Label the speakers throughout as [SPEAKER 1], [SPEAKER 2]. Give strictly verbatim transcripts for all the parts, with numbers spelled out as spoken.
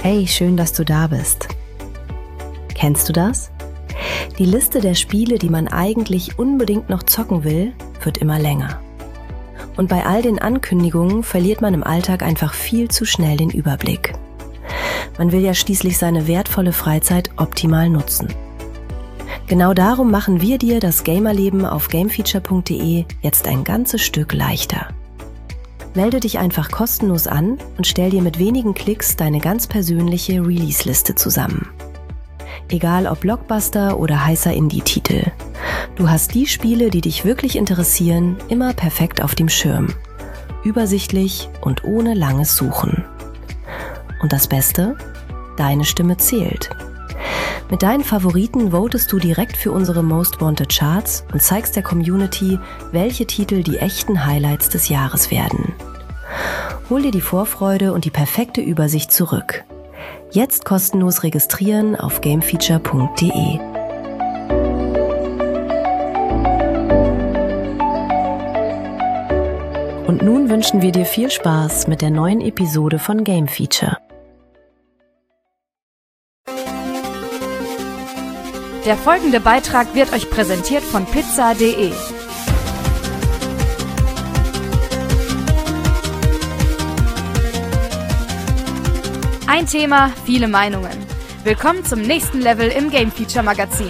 [SPEAKER 1] Hey, schön, dass du da bist. Kennst du das? Die Liste der Spiele, die man eigentlich unbedingt noch zocken will, wird immer länger. Und bei all den Ankündigungen verliert man im Alltag einfach viel zu schnell den Überblick. Man will ja schließlich seine wertvolle Freizeit optimal nutzen. Genau darum machen wir dir das Gamerleben auf gamefeature punkt de jetzt ein ganzes Stück leichter. Melde dich einfach kostenlos an und stell dir mit wenigen Klicks deine ganz persönliche Release-Liste zusammen. Egal ob Blockbuster oder heißer Indie-Titel. Du hast die Spiele, die dich wirklich interessieren, immer perfekt auf dem Schirm. Übersichtlich und ohne langes Suchen. Und das Beste? Deine Stimme zählt. Mit deinen Favoriten votest du direkt für unsere Most Wanted Charts und zeigst der Community, welche Titel die echten Highlights des Jahres werden. Hol dir die Vorfreude und die perfekte Übersicht zurück. Jetzt kostenlos registrieren auf gamefeature punkt de. Und nun wünschen wir dir viel Spaß mit der neuen Episode von Game Feature.
[SPEAKER 2] Der folgende Beitrag wird euch präsentiert von pizza punkt de. Ein Thema, viele Meinungen. Willkommen zum nächsten Level im Game Feature Magazin.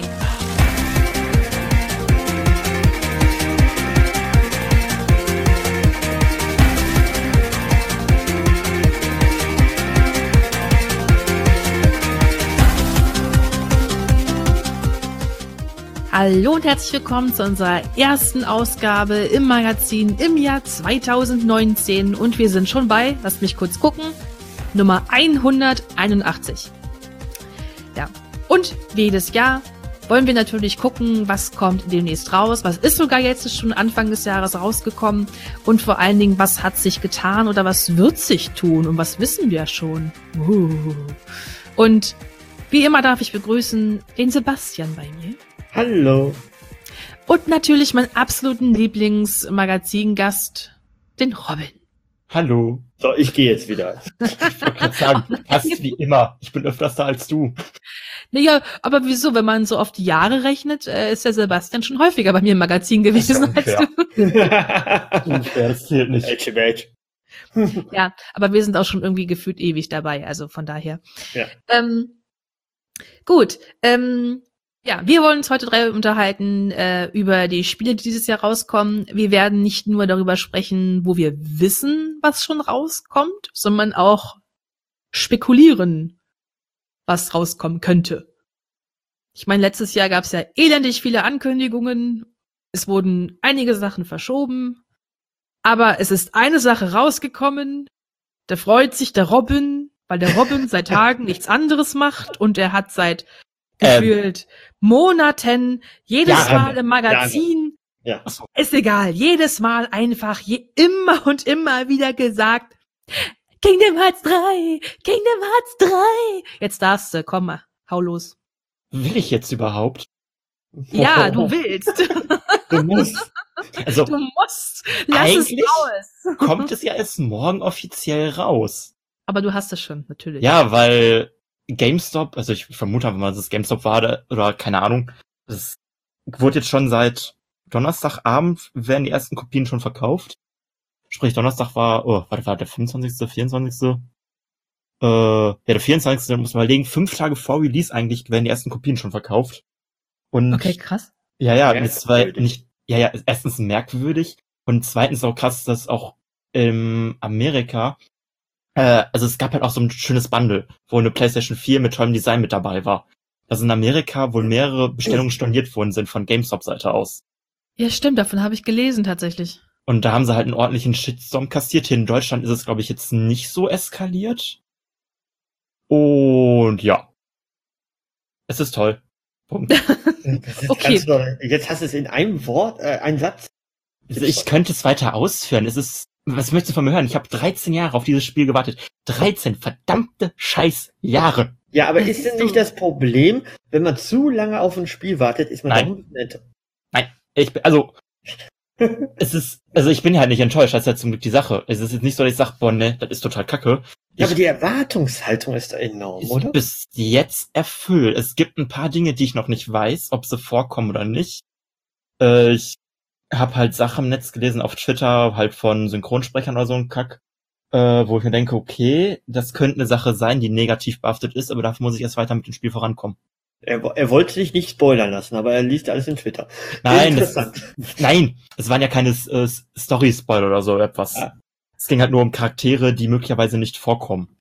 [SPEAKER 3] Hallo und herzlich willkommen zu unserer ersten Ausgabe im Magazin im Jahr zwanzig neunzehn und wir sind schon bei, lasst mich kurz gucken, Nummer hunderteinundachtzig. Ja, und wie jedes Jahr wollen wir natürlich gucken, was kommt demnächst raus, was ist sogar jetzt schon Anfang des Jahres rausgekommen und vor allen Dingen, was hat sich getan oder was wird sich tun und was wissen wir schon. Uh. Und wie immer darf ich begrüßen den Sebastian bei mir.
[SPEAKER 4] Hallo.
[SPEAKER 3] Und natürlich meinen absoluten Lieblingsmagazingast, den Robin.
[SPEAKER 4] Hallo. So, ich gehe jetzt wieder. Ich wollte gerade sagen, passt wie immer. Ich bin öfters da als du.
[SPEAKER 3] Naja, aber wieso, wenn man so auf die Jahre rechnet, äh, ist der Sebastian schon häufiger bei mir im Magazin gewesen als du.
[SPEAKER 4] Unfair, das zählt nicht. Age Age.
[SPEAKER 3] Ja, aber wir sind auch schon irgendwie gefühlt ewig dabei, also von daher.
[SPEAKER 4] Ja.
[SPEAKER 3] Ähm, gut, ähm, Ja, wir wollen uns heute drei unterhalten äh, über die Spiele, die dieses Jahr rauskommen. Wir werden nicht nur darüber sprechen, wo wir wissen, was schon rauskommt, sondern auch spekulieren, was rauskommen könnte. Ich meine, letztes Jahr gab es ja elendig viele Ankündigungen. Es wurden einige Sachen verschoben. Aber es ist eine Sache rausgekommen. Da freut sich der Robin, weil der Robin seit Tagen nichts anderes macht und er hat seit gefühlt ähm, Monaten, jedes
[SPEAKER 4] Jahre,
[SPEAKER 3] Mal im Magazin,
[SPEAKER 4] ja.
[SPEAKER 3] Ist egal, jedes Mal einfach, je, immer und immer wieder gesagt, Kingdom Hearts drei, Kingdom Hearts drei. Jetzt darfst du, komm mal, hau los.
[SPEAKER 4] Will ich jetzt überhaupt?
[SPEAKER 3] Ja, du willst.
[SPEAKER 4] Du musst. Also,
[SPEAKER 3] du musst. Lass es raus.
[SPEAKER 4] Kommt es ja erst morgen offiziell raus.
[SPEAKER 3] Aber du hast es schon, natürlich.
[SPEAKER 4] Ja, weil GameStop, also ich vermute, wenn man das GameStop war, oder keine Ahnung, es wurde jetzt schon seit Donnerstagabend, werden die ersten Kopien schon verkauft. Sprich, Donnerstag war, oh, warte, war der fünfundzwanzigste, vierundzwanzigste Äh, ja, der vierundzwanzigste Da muss man überlegen, fünf Tage vor Release eigentlich werden die ersten Kopien schon verkauft. Und
[SPEAKER 3] okay, krass.
[SPEAKER 4] Ja, ja, jetzt war nicht, ja, ja, erstens merkwürdig und zweitens auch krass, dass auch in Amerika also es gab halt auch so ein schönes Bundle, wo eine PlayStation vier mit tollem Design mit dabei war. Dass in Amerika wohl mehrere Bestellungen storniert worden sind von GameStop-Seite aus.
[SPEAKER 3] Ja, stimmt, davon habe ich gelesen tatsächlich.
[SPEAKER 4] Und da haben sie halt einen ordentlichen Shitstorm kassiert. Hier in Deutschland ist es, glaube ich, jetzt nicht so eskaliert. Und ja. Es ist toll. Punkt.
[SPEAKER 5] Jetzt
[SPEAKER 3] okay.
[SPEAKER 5] Du, jetzt hast du es in einem Wort, äh, einen Satz.
[SPEAKER 4] Also ich könnte es weiter ausführen. Es ist Was möchtest du von mir hören? Ich habe dreizehn Jahre auf dieses Spiel gewartet. dreizehn verdammte scheiß Jahre.
[SPEAKER 5] Ja, aber ist denn nicht das Problem, wenn man zu lange auf ein Spiel wartet, ist man
[SPEAKER 4] Nein.
[SPEAKER 5] doch ein bisschen enttäuscht?
[SPEAKER 4] Nein, ich bin, also, es ist, also ich bin ja halt nicht enttäuscht, das ist ja zum Glück die Sache. Es ist jetzt nicht so, dass ich sage, boah, ne, das ist total kacke.
[SPEAKER 5] Ja,
[SPEAKER 4] Ich
[SPEAKER 5] aber die Erwartungshaltung ist da enorm,
[SPEAKER 4] ist
[SPEAKER 5] oder?
[SPEAKER 4] bis jetzt erfüllt. Es gibt ein paar Dinge, die ich noch nicht weiß, ob sie vorkommen oder nicht. Äh, ich habe halt Sachen im Netz gelesen, auf Twitter, halt von Synchronsprechern oder so ein Kack, äh, wo ich mir denke, okay, das könnte eine Sache sein, die negativ behaftet ist, aber dafür muss ich erst weiter mit dem Spiel vorankommen.
[SPEAKER 5] Er, er wollte sich nicht spoilern lassen, aber er liest alles in Twitter.
[SPEAKER 4] Nein, das,
[SPEAKER 5] Interessant.
[SPEAKER 4] nein, es waren ja keine äh, Story-Spoiler oder so etwas.
[SPEAKER 5] Ah.
[SPEAKER 4] Es ging halt nur um Charaktere, die möglicherweise nicht vorkommen.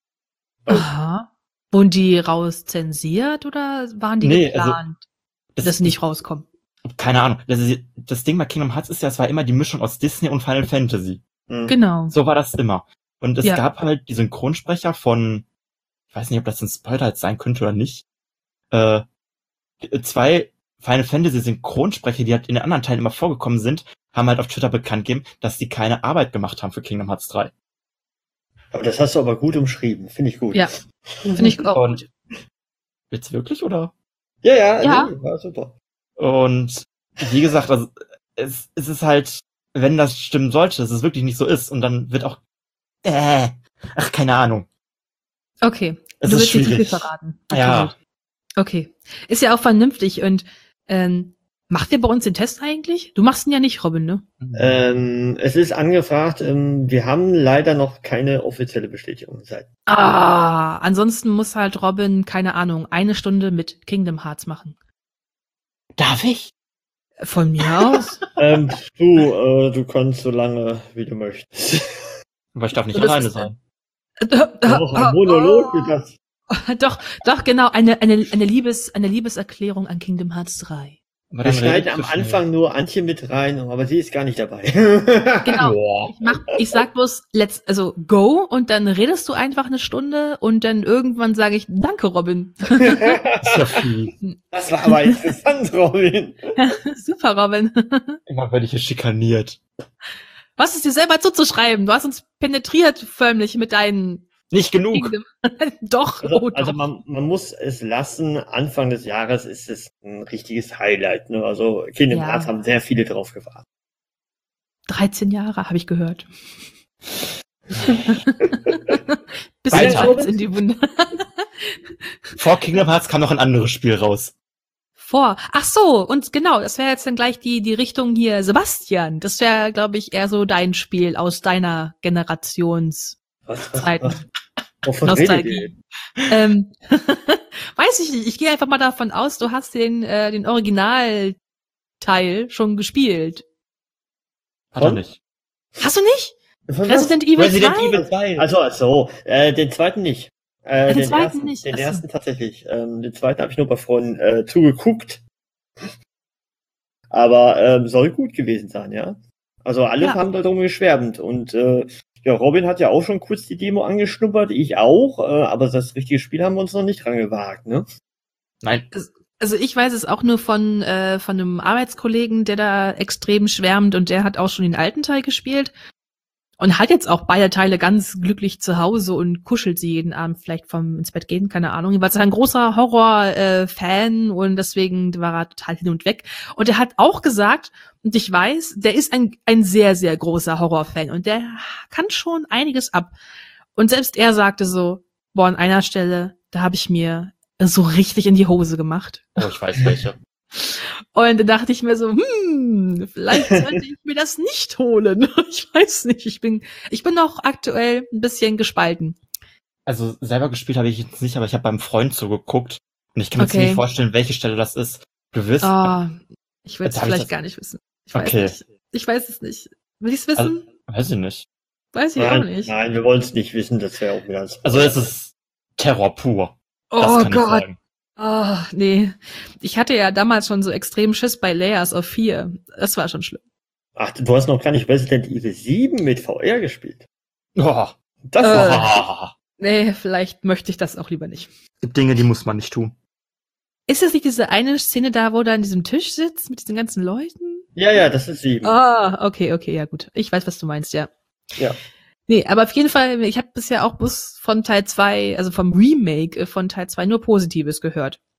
[SPEAKER 3] Aha. Wurden die raus zensiert oder waren die
[SPEAKER 4] Nee, also,
[SPEAKER 3] geplant,
[SPEAKER 4] Das
[SPEAKER 3] dass sie nicht rauskommen?
[SPEAKER 4] Keine Ahnung. Das, ist, das Ding bei Kingdom Hearts ist ja, es war immer die Mischung aus Disney und Final Fantasy.
[SPEAKER 5] Mhm.
[SPEAKER 3] Genau.
[SPEAKER 4] So war das immer. Und es
[SPEAKER 3] Ja.
[SPEAKER 4] gab halt die Synchronsprecher von, ich weiß nicht, ob das ein Spoiler jetzt sein könnte oder nicht, äh, zwei Final Fantasy Synchronsprecher, die halt in den anderen Teilen immer vorgekommen sind, haben halt auf Twitter bekannt gegeben, dass die keine Arbeit gemacht haben für Kingdom Hearts drei.
[SPEAKER 5] Aber das hast du aber gut umschrieben, finde ich gut.
[SPEAKER 3] Ja, finde ich auch.
[SPEAKER 4] Und jetzt wirklich, oder?
[SPEAKER 5] Ja, ja,
[SPEAKER 3] Ja.
[SPEAKER 5] nee, war super.
[SPEAKER 4] Und wie gesagt, also es, es ist halt, wenn das stimmen sollte, dass es wirklich nicht so ist, und dann wird auch, äh, ach, keine Ahnung.
[SPEAKER 3] Okay.
[SPEAKER 4] Es
[SPEAKER 3] du
[SPEAKER 4] ist
[SPEAKER 3] willst nicht zu viel
[SPEAKER 4] schwierig.
[SPEAKER 3] verraten. Okay,
[SPEAKER 4] Ja.
[SPEAKER 3] gut. Okay. Ist ja auch vernünftig. Und ähm, macht ihr bei uns den Test eigentlich? Du machst ihn ja nicht, Robin, ne?
[SPEAKER 5] Ähm, es ist angefragt, ähm, wir haben leider noch keine offizielle Bestätigung seit.
[SPEAKER 3] Ah, ansonsten muss halt Robin, keine Ahnung, eine Stunde mit Kingdom Hearts machen.
[SPEAKER 4] Darf ich?
[SPEAKER 3] Von mir aus.
[SPEAKER 5] Ähm, du, äh, du kannst so lange, wie du möchtest.
[SPEAKER 4] Aber ich darf nicht
[SPEAKER 3] Und das
[SPEAKER 4] alleine
[SPEAKER 3] ist-
[SPEAKER 4] sein.
[SPEAKER 5] Noch ein Monolog, wie das.
[SPEAKER 3] Doch, doch, genau, eine, eine, eine Liebes, eine Liebeserklärung an Kingdom Hearts drei.
[SPEAKER 4] Aber
[SPEAKER 5] Wir
[SPEAKER 4] dann
[SPEAKER 5] schneiden
[SPEAKER 4] redet
[SPEAKER 5] am
[SPEAKER 4] zu schnell.
[SPEAKER 5] Anfang nur Antje mit rein, aber sie ist gar nicht dabei.
[SPEAKER 3] Genau.
[SPEAKER 4] Boah.
[SPEAKER 3] Ich mach, ich sag bloß, let's, also go, und dann redest du einfach eine Stunde und dann irgendwann sage ich, danke, Robin.
[SPEAKER 4] Das ist ja viel.
[SPEAKER 5] Das war aber interessant, Robin.
[SPEAKER 3] Super, Robin.
[SPEAKER 4] Immer werde ich hier schikaniert.
[SPEAKER 3] Was ist dir selber zuzuschreiben? Du hast uns penetriert förmlich mit deinen
[SPEAKER 4] Nicht genug.
[SPEAKER 3] Kingdom. Doch,
[SPEAKER 5] Also,
[SPEAKER 3] oh,
[SPEAKER 5] also
[SPEAKER 3] doch.
[SPEAKER 5] man, man muss es lassen, Anfang des Jahres ist es ein richtiges Highlight. Ne? Also Kingdom
[SPEAKER 3] Ja.
[SPEAKER 5] Hearts haben sehr viele drauf gewartet.
[SPEAKER 3] dreizehn Jahre, habe ich gehört. Bis
[SPEAKER 4] Weiter.
[SPEAKER 3] Salz in die Wunde.
[SPEAKER 4] Vor Kingdom Hearts kam noch ein anderes Spiel raus.
[SPEAKER 3] Vor. Ach so, und genau, das wäre jetzt dann gleich die, die Richtung hier, Sebastian. Das wäre, glaube ich, eher so dein Spiel aus deiner Generations.
[SPEAKER 5] Was, was,
[SPEAKER 3] Zeiten.
[SPEAKER 5] was? Wovon redet ihr?
[SPEAKER 3] Nostalgie. ähm, weiß ich nicht. Ich gehe einfach mal davon aus, du hast den, äh, den Originalteil schon gespielt.
[SPEAKER 4] Hat er
[SPEAKER 5] Von?
[SPEAKER 4] nicht.
[SPEAKER 3] Hast du nicht?
[SPEAKER 5] Von was?
[SPEAKER 3] Resident Evil
[SPEAKER 4] Resident
[SPEAKER 3] zwei?
[SPEAKER 4] Evil zwei.
[SPEAKER 5] Also, also, äh, den zweiten nicht. Äh,
[SPEAKER 3] Den
[SPEAKER 5] den
[SPEAKER 3] zweiten
[SPEAKER 5] ersten,
[SPEAKER 3] nicht,
[SPEAKER 5] Den
[SPEAKER 3] ach so.
[SPEAKER 5] ersten tatsächlich. Ähm, den zweiten habe ich nur bei Freunden äh, zugeguckt. Aber ähm, soll gut gewesen sein, ja. Also alle
[SPEAKER 3] Ja.
[SPEAKER 5] haben darum geschwärmt. Und äh, ja, Robin hat ja auch schon kurz die Demo angeschnuppert, ich auch, äh, aber das richtige Spiel haben wir uns noch nicht dran gewagt, ne?
[SPEAKER 4] Nein.
[SPEAKER 3] Also ich weiß es auch nur von, äh, von einem Arbeitskollegen, der da extrem schwärmt, und der hat auch schon den alten Teil gespielt und hat jetzt auch beide Teile ganz glücklich zu Hause und kuschelt sie jeden Abend vielleicht vom ins Bett gehen, keine Ahnung. Jedenfalls ist er ein großer Horror-Fan, und deswegen war er total hin und weg. Und er hat auch gesagt, und ich weiß, der ist ein, ein sehr, sehr großer Horror-Fan und der kann schon einiges ab. Und selbst er sagte so, boah, an einer Stelle, da habe ich mir so richtig in die Hose gemacht.
[SPEAKER 4] Oh, ich weiß welche.
[SPEAKER 3] Und dann dachte ich mir so, hm, vielleicht sollte ich mir das nicht holen. Ich weiß nicht, ich bin, ich bin noch aktuell ein bisschen gespalten.
[SPEAKER 4] Also selber gespielt habe ich jetzt nicht, aber ich habe beim Freund zugeguckt. Und ich kann mir
[SPEAKER 3] Okay.
[SPEAKER 4] ziemlich vorstellen, welche Stelle das ist. Du wirst.
[SPEAKER 3] Ah, ich will es
[SPEAKER 4] Jetzt hab ich
[SPEAKER 3] vielleicht
[SPEAKER 4] das-
[SPEAKER 3] gar nicht wissen. Ich weiß
[SPEAKER 4] Okay.
[SPEAKER 3] nicht. Ich weiß es nicht. Will ich es wissen?
[SPEAKER 4] Also, weiß ich nicht.
[SPEAKER 3] weiß ich
[SPEAKER 5] Nein,
[SPEAKER 3] auch nicht.
[SPEAKER 5] nein, wir wollen es nicht wissen, das wäre auch wieder ein
[SPEAKER 4] Also es ist Terror pur. Das
[SPEAKER 3] Oh
[SPEAKER 4] kann ich
[SPEAKER 3] Gott.
[SPEAKER 4] sagen.
[SPEAKER 3] Ah, nee. Ich hatte ja damals schon so extrem Schiss bei Layers of Fear. Das war schon schlimm.
[SPEAKER 5] Ach, du hast noch gar nicht Resident Evil sieben mit V R gespielt.
[SPEAKER 4] Oh,
[SPEAKER 5] Das
[SPEAKER 3] Äh.
[SPEAKER 5] war
[SPEAKER 4] oh.
[SPEAKER 3] Nee, vielleicht möchte ich das auch lieber nicht.
[SPEAKER 4] Es gibt Dinge, die muss man nicht tun.
[SPEAKER 3] Ist das nicht diese eine Szene da, wo er an diesem Tisch sitzt mit diesen ganzen Leuten?
[SPEAKER 5] Ja, ja, das ist sieben.
[SPEAKER 3] Ah, okay, okay, ja gut. Ich weiß, was du meinst, ja.
[SPEAKER 5] Ja.
[SPEAKER 3] Nee, aber auf jeden Fall, ich habe bisher auch bloß von Teil zwei, also vom Remake von Teil zwei nur Positives gehört.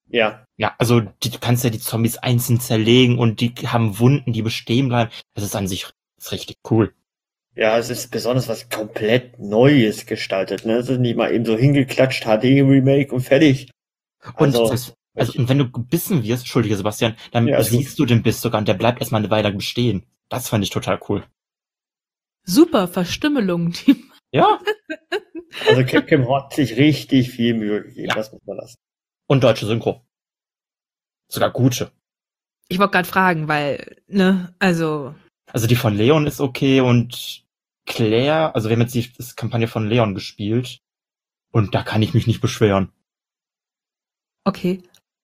[SPEAKER 5] Ja.
[SPEAKER 4] Ja, also die, du kannst ja die Zombies einzeln zerlegen und die haben Wunden, die bestehen bleiben. Das ist an sich ist richtig cool.
[SPEAKER 5] Ja, es ist besonders was komplett Neues gestaltet, ne? Es ist nicht mal eben so hingeklatscht, H D-Remake und fertig.
[SPEAKER 4] Und,
[SPEAKER 5] Also,
[SPEAKER 4] das, also, und wenn du gebissen wirst, Entschuldige Sebastian, dann
[SPEAKER 5] Ja, also-
[SPEAKER 4] siehst du den Biss sogar und der bleibt erstmal eine Weile bestehen. Das fand ich total cool.
[SPEAKER 3] Super Verstümmelung. Die
[SPEAKER 4] Ja.
[SPEAKER 5] Also Capcom hat sich richtig viel Mühe gegeben,
[SPEAKER 4] Ja.
[SPEAKER 5] das muss man lassen.
[SPEAKER 4] Und deutsche Synchro. Sogar gute.
[SPEAKER 3] Ich wollte gerade fragen, weil, ne, also,
[SPEAKER 4] Also die von Leon ist okay und Claire, also wir haben jetzt die das Kampagne von Leon gespielt und da kann ich mich nicht beschweren.
[SPEAKER 3] okay.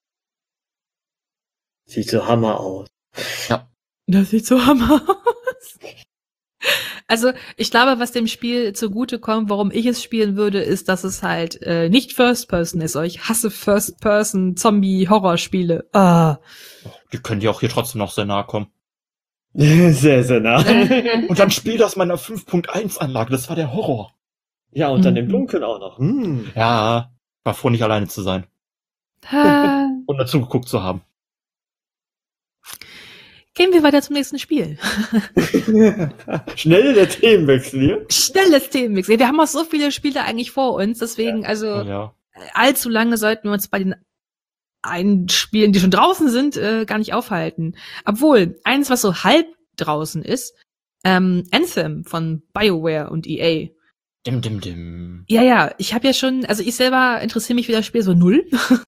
[SPEAKER 5] Sieht so Hammer aus.
[SPEAKER 3] Das sieht so hammer aus. Also, ich glaube, was dem Spiel zugute kommt, warum ich es spielen würde, ist, dass es halt äh, nicht First Person ist. Ich hasse First Person Zombie-Horrorspiele. Ah.
[SPEAKER 4] Die können dir auch hier trotzdem noch sehr nahe kommen.
[SPEAKER 5] Sehr, sehr nah.
[SPEAKER 4] Und dann spiel das meiner fünf Punkt eins Anlage, das war der Horror.
[SPEAKER 5] Ja, und dann
[SPEAKER 3] Mhm.
[SPEAKER 5] im Dunkeln auch noch. Hm.
[SPEAKER 4] Ja, war froh, nicht alleine zu sein
[SPEAKER 3] Ah.
[SPEAKER 4] und dazu geguckt zu haben.
[SPEAKER 3] Gehen wir weiter zum nächsten Spiel.
[SPEAKER 5] Schnell der Themenwechsel hier.
[SPEAKER 3] Schnelles Themenwechsel. Wir haben auch so viele Spiele eigentlich vor uns, deswegen, also
[SPEAKER 4] Ja.
[SPEAKER 3] allzu lange sollten wir uns bei den einen Spielen, die schon draußen sind, äh, gar nicht aufhalten. Obwohl, eins, was so halb draußen ist, ähm, Anthem von BioWare und E A.
[SPEAKER 4] Dim, dim, dim.
[SPEAKER 3] Ja, ja, ich habe ja schon, also ich selber interessiere mich für das Spiel so null.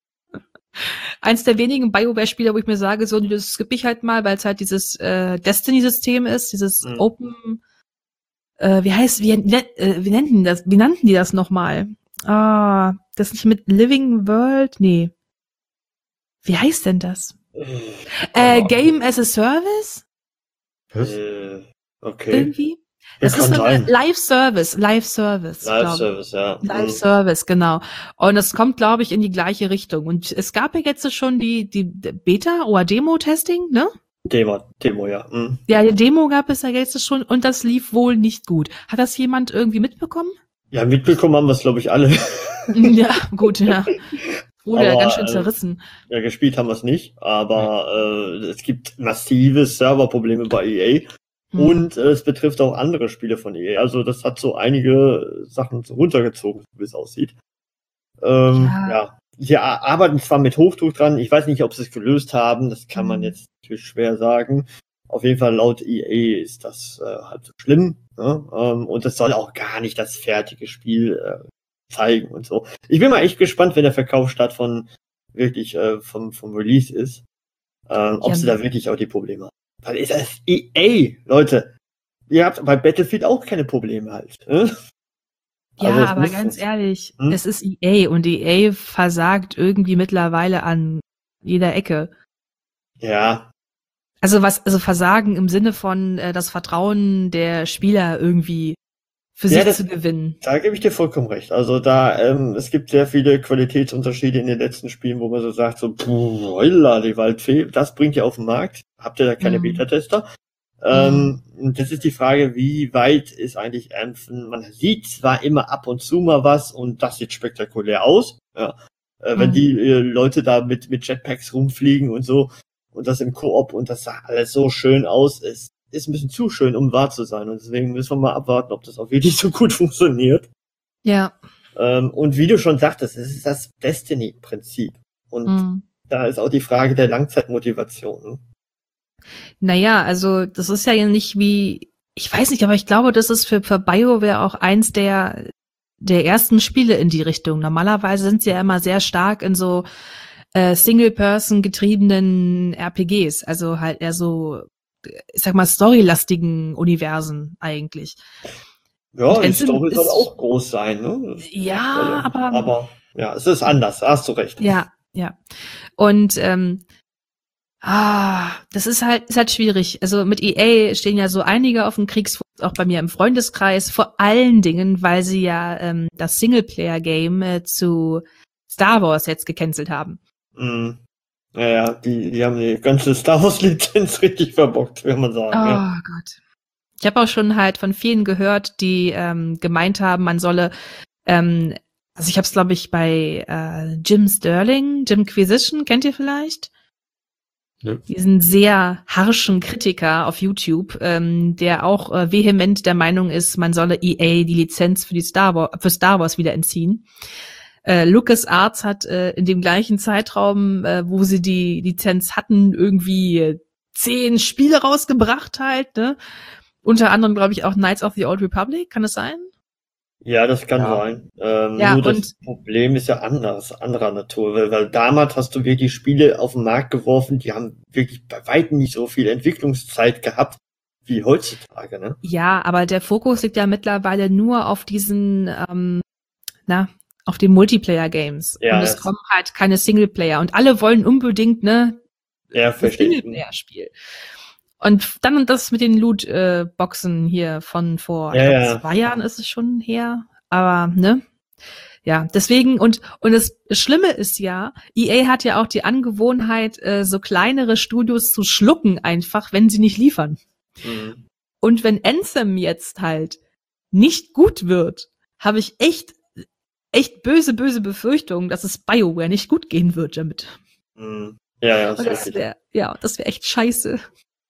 [SPEAKER 3] Eins der wenigen BioWare-Spiele, wo ich mir sage, so, das skippe ich halt mal, weil es halt dieses äh, Destiny-System ist, dieses
[SPEAKER 5] Mhm.
[SPEAKER 3] Open, äh, wie heißt, wie, äh, wie nannten die das, wie nannten die das nochmal? Ah, das nicht mit Living World? Nee. Wie heißt denn das? Äh, Game as a Service?
[SPEAKER 4] Was?
[SPEAKER 5] Äh, okay.
[SPEAKER 3] Irgendwie?
[SPEAKER 5] Das
[SPEAKER 3] Das ist
[SPEAKER 5] kann
[SPEAKER 3] eine
[SPEAKER 5] sein.
[SPEAKER 3] Live-Service, Live-Service. glaub ich.
[SPEAKER 5] Live-Service, ja.
[SPEAKER 3] Live-Service, genau. Und es kommt, glaube ich, in die gleiche Richtung. Und es gab ja jetzt schon die, die Beta- oder Demo-Testing, ne?
[SPEAKER 5] Demo, Demo, ja. Hm.
[SPEAKER 3] Ja, die Demo gab es ja jetzt schon und das lief wohl nicht gut. Hat das jemand irgendwie mitbekommen?
[SPEAKER 5] Ja, mitbekommen haben wir es, glaube ich, alle.
[SPEAKER 3] Ja, gut, ja. Wurde ja
[SPEAKER 5] Aber,
[SPEAKER 3] ganz schön
[SPEAKER 5] äh,
[SPEAKER 3] zerrissen.
[SPEAKER 5] Ja, gespielt haben wir es nicht, aber äh, es gibt massive Serverprobleme bei E A.
[SPEAKER 3] Hm.
[SPEAKER 5] Und äh, es betrifft auch andere Spiele von E A. Also das hat so einige Sachen so runtergezogen, wie es aussieht. Ähm,
[SPEAKER 3] Ja.
[SPEAKER 5] ja. Sie a- arbeiten zwar mit Hochdruck dran, ich weiß nicht, ob sie es gelöst haben, das kann man
[SPEAKER 3] Mhm.
[SPEAKER 5] jetzt natürlich schwer sagen. Auf jeden Fall laut E A ist das äh, halt so schlimm. Ne? Ähm, und das soll auch gar nicht das fertige Spiel äh, zeigen und so. Ich bin mal echt gespannt, wenn der Verkaufsstart von wirklich äh, vom, vom Release ist, ähm, ob
[SPEAKER 3] Ja.
[SPEAKER 5] sie da wirklich auch die Probleme haben. Weil ist das E A, Leute. Ihr habt bei Battlefield auch keine Probleme halt. Ne?
[SPEAKER 3] Ja,
[SPEAKER 5] Also es
[SPEAKER 3] aber
[SPEAKER 5] muss-
[SPEAKER 3] ganz ehrlich,
[SPEAKER 5] Hm?
[SPEAKER 3] es ist E A und E A versagt irgendwie mittlerweile an jeder Ecke.
[SPEAKER 5] Ja,
[SPEAKER 3] Also was, also Versagen im Sinne von äh, das Vertrauen der Spieler irgendwie für
[SPEAKER 5] Ja,
[SPEAKER 3] sich
[SPEAKER 5] das-
[SPEAKER 3] zu gewinnen.
[SPEAKER 5] da gebe ich dir vollkommen recht. Also da, ähm, es gibt sehr viele Qualitätsunterschiede in den letzten Spielen, wo man so sagt, so, puh, holla, die Waldfee, das bringt ihr auf den Markt. Habt ihr da keine
[SPEAKER 3] Mhm.
[SPEAKER 5] Beta-Tester? Ähm, und das ist die Frage, wie weit ist eigentlich Anthem? Man sieht zwar immer ab und zu mal was und das sieht spektakulär aus, ja. Äh, wenn
[SPEAKER 3] Mhm.
[SPEAKER 5] die äh, Leute da mit, mit Jetpacks rumfliegen und so und das im Koop und das sah alles so schön aus, es ist ein bisschen zu schön, um wahr zu sein und deswegen müssen wir mal abwarten, ob das auch wirklich so gut funktioniert.
[SPEAKER 3] Ja.
[SPEAKER 5] Ähm, und wie du schon sagtest, es ist das Destiny-Prinzip und
[SPEAKER 3] Mhm.
[SPEAKER 5] da ist auch die Frage der Langzeitmotivation. Ne?
[SPEAKER 3] Naja, also das ist ja nicht wie, ich weiß nicht, aber ich glaube, das ist für, für BioWare auch eins der, der ersten Spiele in die Richtung. Normalerweise sind sie ja immer sehr stark in so äh, Single-Person getriebenen R P Gs, also halt eher so, ich sag mal, storylastigen Universen eigentlich.
[SPEAKER 5] Ja,
[SPEAKER 3] Und
[SPEAKER 5] die
[SPEAKER 3] Anthem
[SPEAKER 5] Story soll
[SPEAKER 3] ist-
[SPEAKER 5] auch groß sein. Ne? Das-
[SPEAKER 3] Ja,
[SPEAKER 5] also,
[SPEAKER 3] aber,
[SPEAKER 5] aber ja, es ist anders, da hast du recht.
[SPEAKER 3] ja, ja. Und ähm, ah, das ist halt, ist halt schwierig. Also mit E A stehen ja so einige auf dem Kriegsfuß, auch bei mir im Freundeskreis, vor allen Dingen, weil sie ja ähm, das Singleplayer-Game äh, zu Star Wars jetzt gecancelt haben.
[SPEAKER 5] Mhm. Ja, ja, die, die haben die ganze Star Wars-Lizenz richtig verbockt, will man sagen.
[SPEAKER 3] Oh
[SPEAKER 5] Ja.
[SPEAKER 3] Gott. Ich habe auch schon halt von vielen gehört, die ähm, gemeint haben, man solle ähm, Also ich habe es, glaube ich, bei äh, Jim Sterling, Jimquisition, kennt ihr vielleicht?
[SPEAKER 4] Nö.
[SPEAKER 3] Diesen sehr harschen Kritiker auf YouTube, ähm, der auch äh, vehement der Meinung ist, man solle E A die Lizenz für die Star Wars, für Star Wars wieder entziehen. Äh, LucasArts hat äh, in dem gleichen Zeitraum, äh, wo sie die Lizenz hatten, irgendwie äh, zehn Spiele rausgebracht halt, ne? Unter anderem, glaube ich, auch Knights of the Old Republic, kann es sein?
[SPEAKER 5] Ja, das kann
[SPEAKER 4] Ja.
[SPEAKER 5] sein. Ähm,
[SPEAKER 3] Ja,
[SPEAKER 5] nur das
[SPEAKER 3] und-
[SPEAKER 5] Problem ist ja anders, anderer Natur, weil, weil damals hast du wirklich Spiele auf den Markt geworfen, die haben wirklich bei weitem nicht so viel Entwicklungszeit gehabt wie heutzutage, ne?
[SPEAKER 3] Ja, aber der Fokus liegt ja mittlerweile nur auf diesen, ähm, na, auf den Multiplayer-Games.
[SPEAKER 5] Ja,
[SPEAKER 3] und es
[SPEAKER 5] das-
[SPEAKER 3] kommen halt keine Singleplayer. Und alle wollen unbedingt, ne,
[SPEAKER 5] Ja,
[SPEAKER 3] das
[SPEAKER 5] verstehe ich.
[SPEAKER 3] Singleplayer-Spiel. Und dann das mit den Loot-Boxen hier von vor
[SPEAKER 5] Ja,
[SPEAKER 3] ich glaub,
[SPEAKER 5] ja.
[SPEAKER 3] zwei Jahren ist es schon her. Aber, ne? Ja, deswegen, und, und das Schlimme ist ja, E A hat ja auch die Angewohnheit, äh, so kleinere Studios zu schlucken einfach, wenn sie nicht liefern.
[SPEAKER 5] Mhm.
[SPEAKER 3] Und wenn Anthem jetzt halt nicht gut wird, habe ich echt, echt böse, böse Befürchtungen, dass es BioWare nicht gut gehen wird damit.
[SPEAKER 5] Mhm. Ja, ja, das
[SPEAKER 3] Und
[SPEAKER 5] ist
[SPEAKER 3] das
[SPEAKER 5] richtig.
[SPEAKER 3] wäre, ja, das wäre echt scheiße.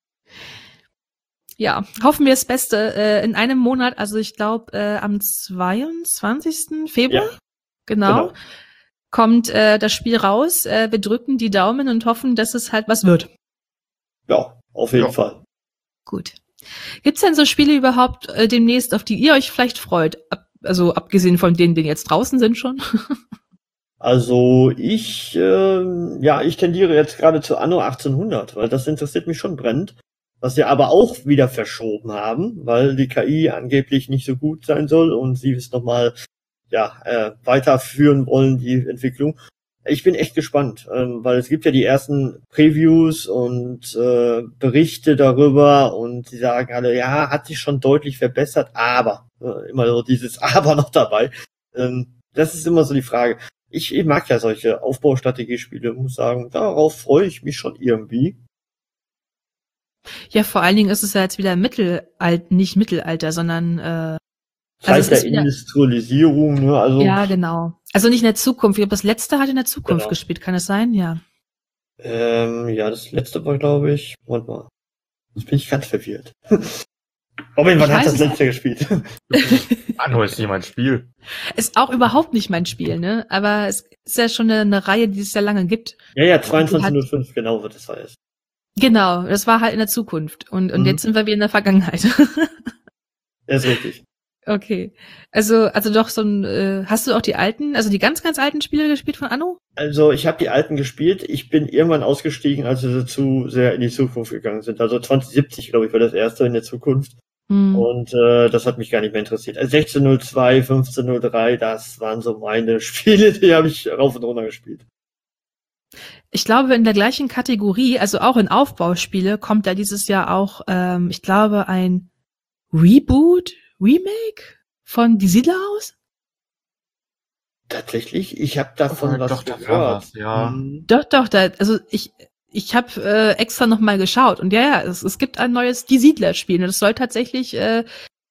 [SPEAKER 3] Ja, hoffen wir das Beste. Äh, in einem Monat, also ich glaube äh, am zweiundzwanzigsten Februar,
[SPEAKER 5] Ja,
[SPEAKER 3] genau,
[SPEAKER 5] genau.
[SPEAKER 3] kommt äh, das Spiel raus. Äh, wir drücken die Daumen und hoffen, dass es halt was wird.
[SPEAKER 5] Ja, auf jeden
[SPEAKER 4] Ja.
[SPEAKER 5] Fall.
[SPEAKER 3] Gut. Gibt's denn so Spiele überhaupt äh, demnächst, auf die ihr euch vielleicht freut? Ab, also abgesehen von denen, die jetzt draußen sind schon?
[SPEAKER 5] Also ich, ähm, ja, ich tendiere jetzt gerade zu Anno achtzehnhundert, weil das interessiert mich schon brennend. Was sie aber auch wieder verschoben haben, weil die K I angeblich nicht so gut sein soll und sie es nochmal ja, äh, weiterführen wollen, die Entwicklung. Ich bin echt gespannt, ähm, weil es gibt ja die ersten Previews und äh, Berichte darüber und sie sagen alle, ja, hat sich schon deutlich verbessert, aber, äh, immer so dieses Aber noch dabei. Ähm, das ist immer so die Frage. Ich, ich mag ja solche Aufbaustrategiespiele, muss sagen, darauf freue ich mich schon irgendwie.
[SPEAKER 3] Ja, vor allen Dingen ist es ja jetzt wieder Mittelalt, nicht Mittelalter, sondern äh,
[SPEAKER 5] Zeit
[SPEAKER 3] also es
[SPEAKER 5] der
[SPEAKER 3] ist wieder,
[SPEAKER 5] Industrialisierung, ne, also,
[SPEAKER 3] ja, genau. Also nicht in der Zukunft. Ich glaube, das letzte hat in der Zukunft
[SPEAKER 5] Genau.
[SPEAKER 3] gespielt, kann es sein? Ja.
[SPEAKER 5] ähm, ja, das letzte war, glaube ich, warte mal, jetzt bin ich ganz verwirrt. Aber wann
[SPEAKER 3] Ich
[SPEAKER 5] hat
[SPEAKER 3] weiß
[SPEAKER 5] das
[SPEAKER 3] es
[SPEAKER 5] letzte gespielt?
[SPEAKER 4] Anno ist nicht mein Spiel.
[SPEAKER 3] Ist auch überhaupt nicht mein Spiel, ne? Aber es ist ja schon eine, eine Reihe, die es ja lange gibt.
[SPEAKER 5] ja, ja, zweiundzwanzig null fünf, genau, das war es.
[SPEAKER 3] Genau, das war halt in der Zukunft. Und, und
[SPEAKER 5] Mhm.
[SPEAKER 3] jetzt sind wir wieder in der Vergangenheit.
[SPEAKER 5] Ja, ist richtig.
[SPEAKER 3] Okay. Also, also doch so ein, äh, hast du auch die alten, also die ganz, ganz alten Spiele gespielt von Anno?
[SPEAKER 5] Also ich habe die alten gespielt, ich bin irgendwann ausgestiegen, als sie zu sehr in die Zukunft gegangen sind. Also zwanzig siebzig, glaube ich, war das erste in der Zukunft.
[SPEAKER 3] Hm.
[SPEAKER 5] Und äh, das hat mich gar nicht mehr interessiert. Also sechzehn null zwei, fünfzehn null drei, das waren so meine Spiele, die habe ich rauf und runter gespielt.
[SPEAKER 3] Ich glaube, in der gleichen Kategorie, also auch in Aufbauspiele, kommt da dieses Jahr auch, ähm, ich glaube, ein Reboot, Remake von Die Siedler aus?
[SPEAKER 5] Tatsächlich, ich habe davon
[SPEAKER 4] Oh,
[SPEAKER 5] was
[SPEAKER 4] doch, da war
[SPEAKER 5] gehört.
[SPEAKER 4] was, ja.
[SPEAKER 5] Mhm.
[SPEAKER 3] Doch, doch, da, also ich, ich habe äh, extra noch mal geschaut und ja, ja, es, es gibt ein neues Die Siedler-Spiel und es soll tatsächlich äh,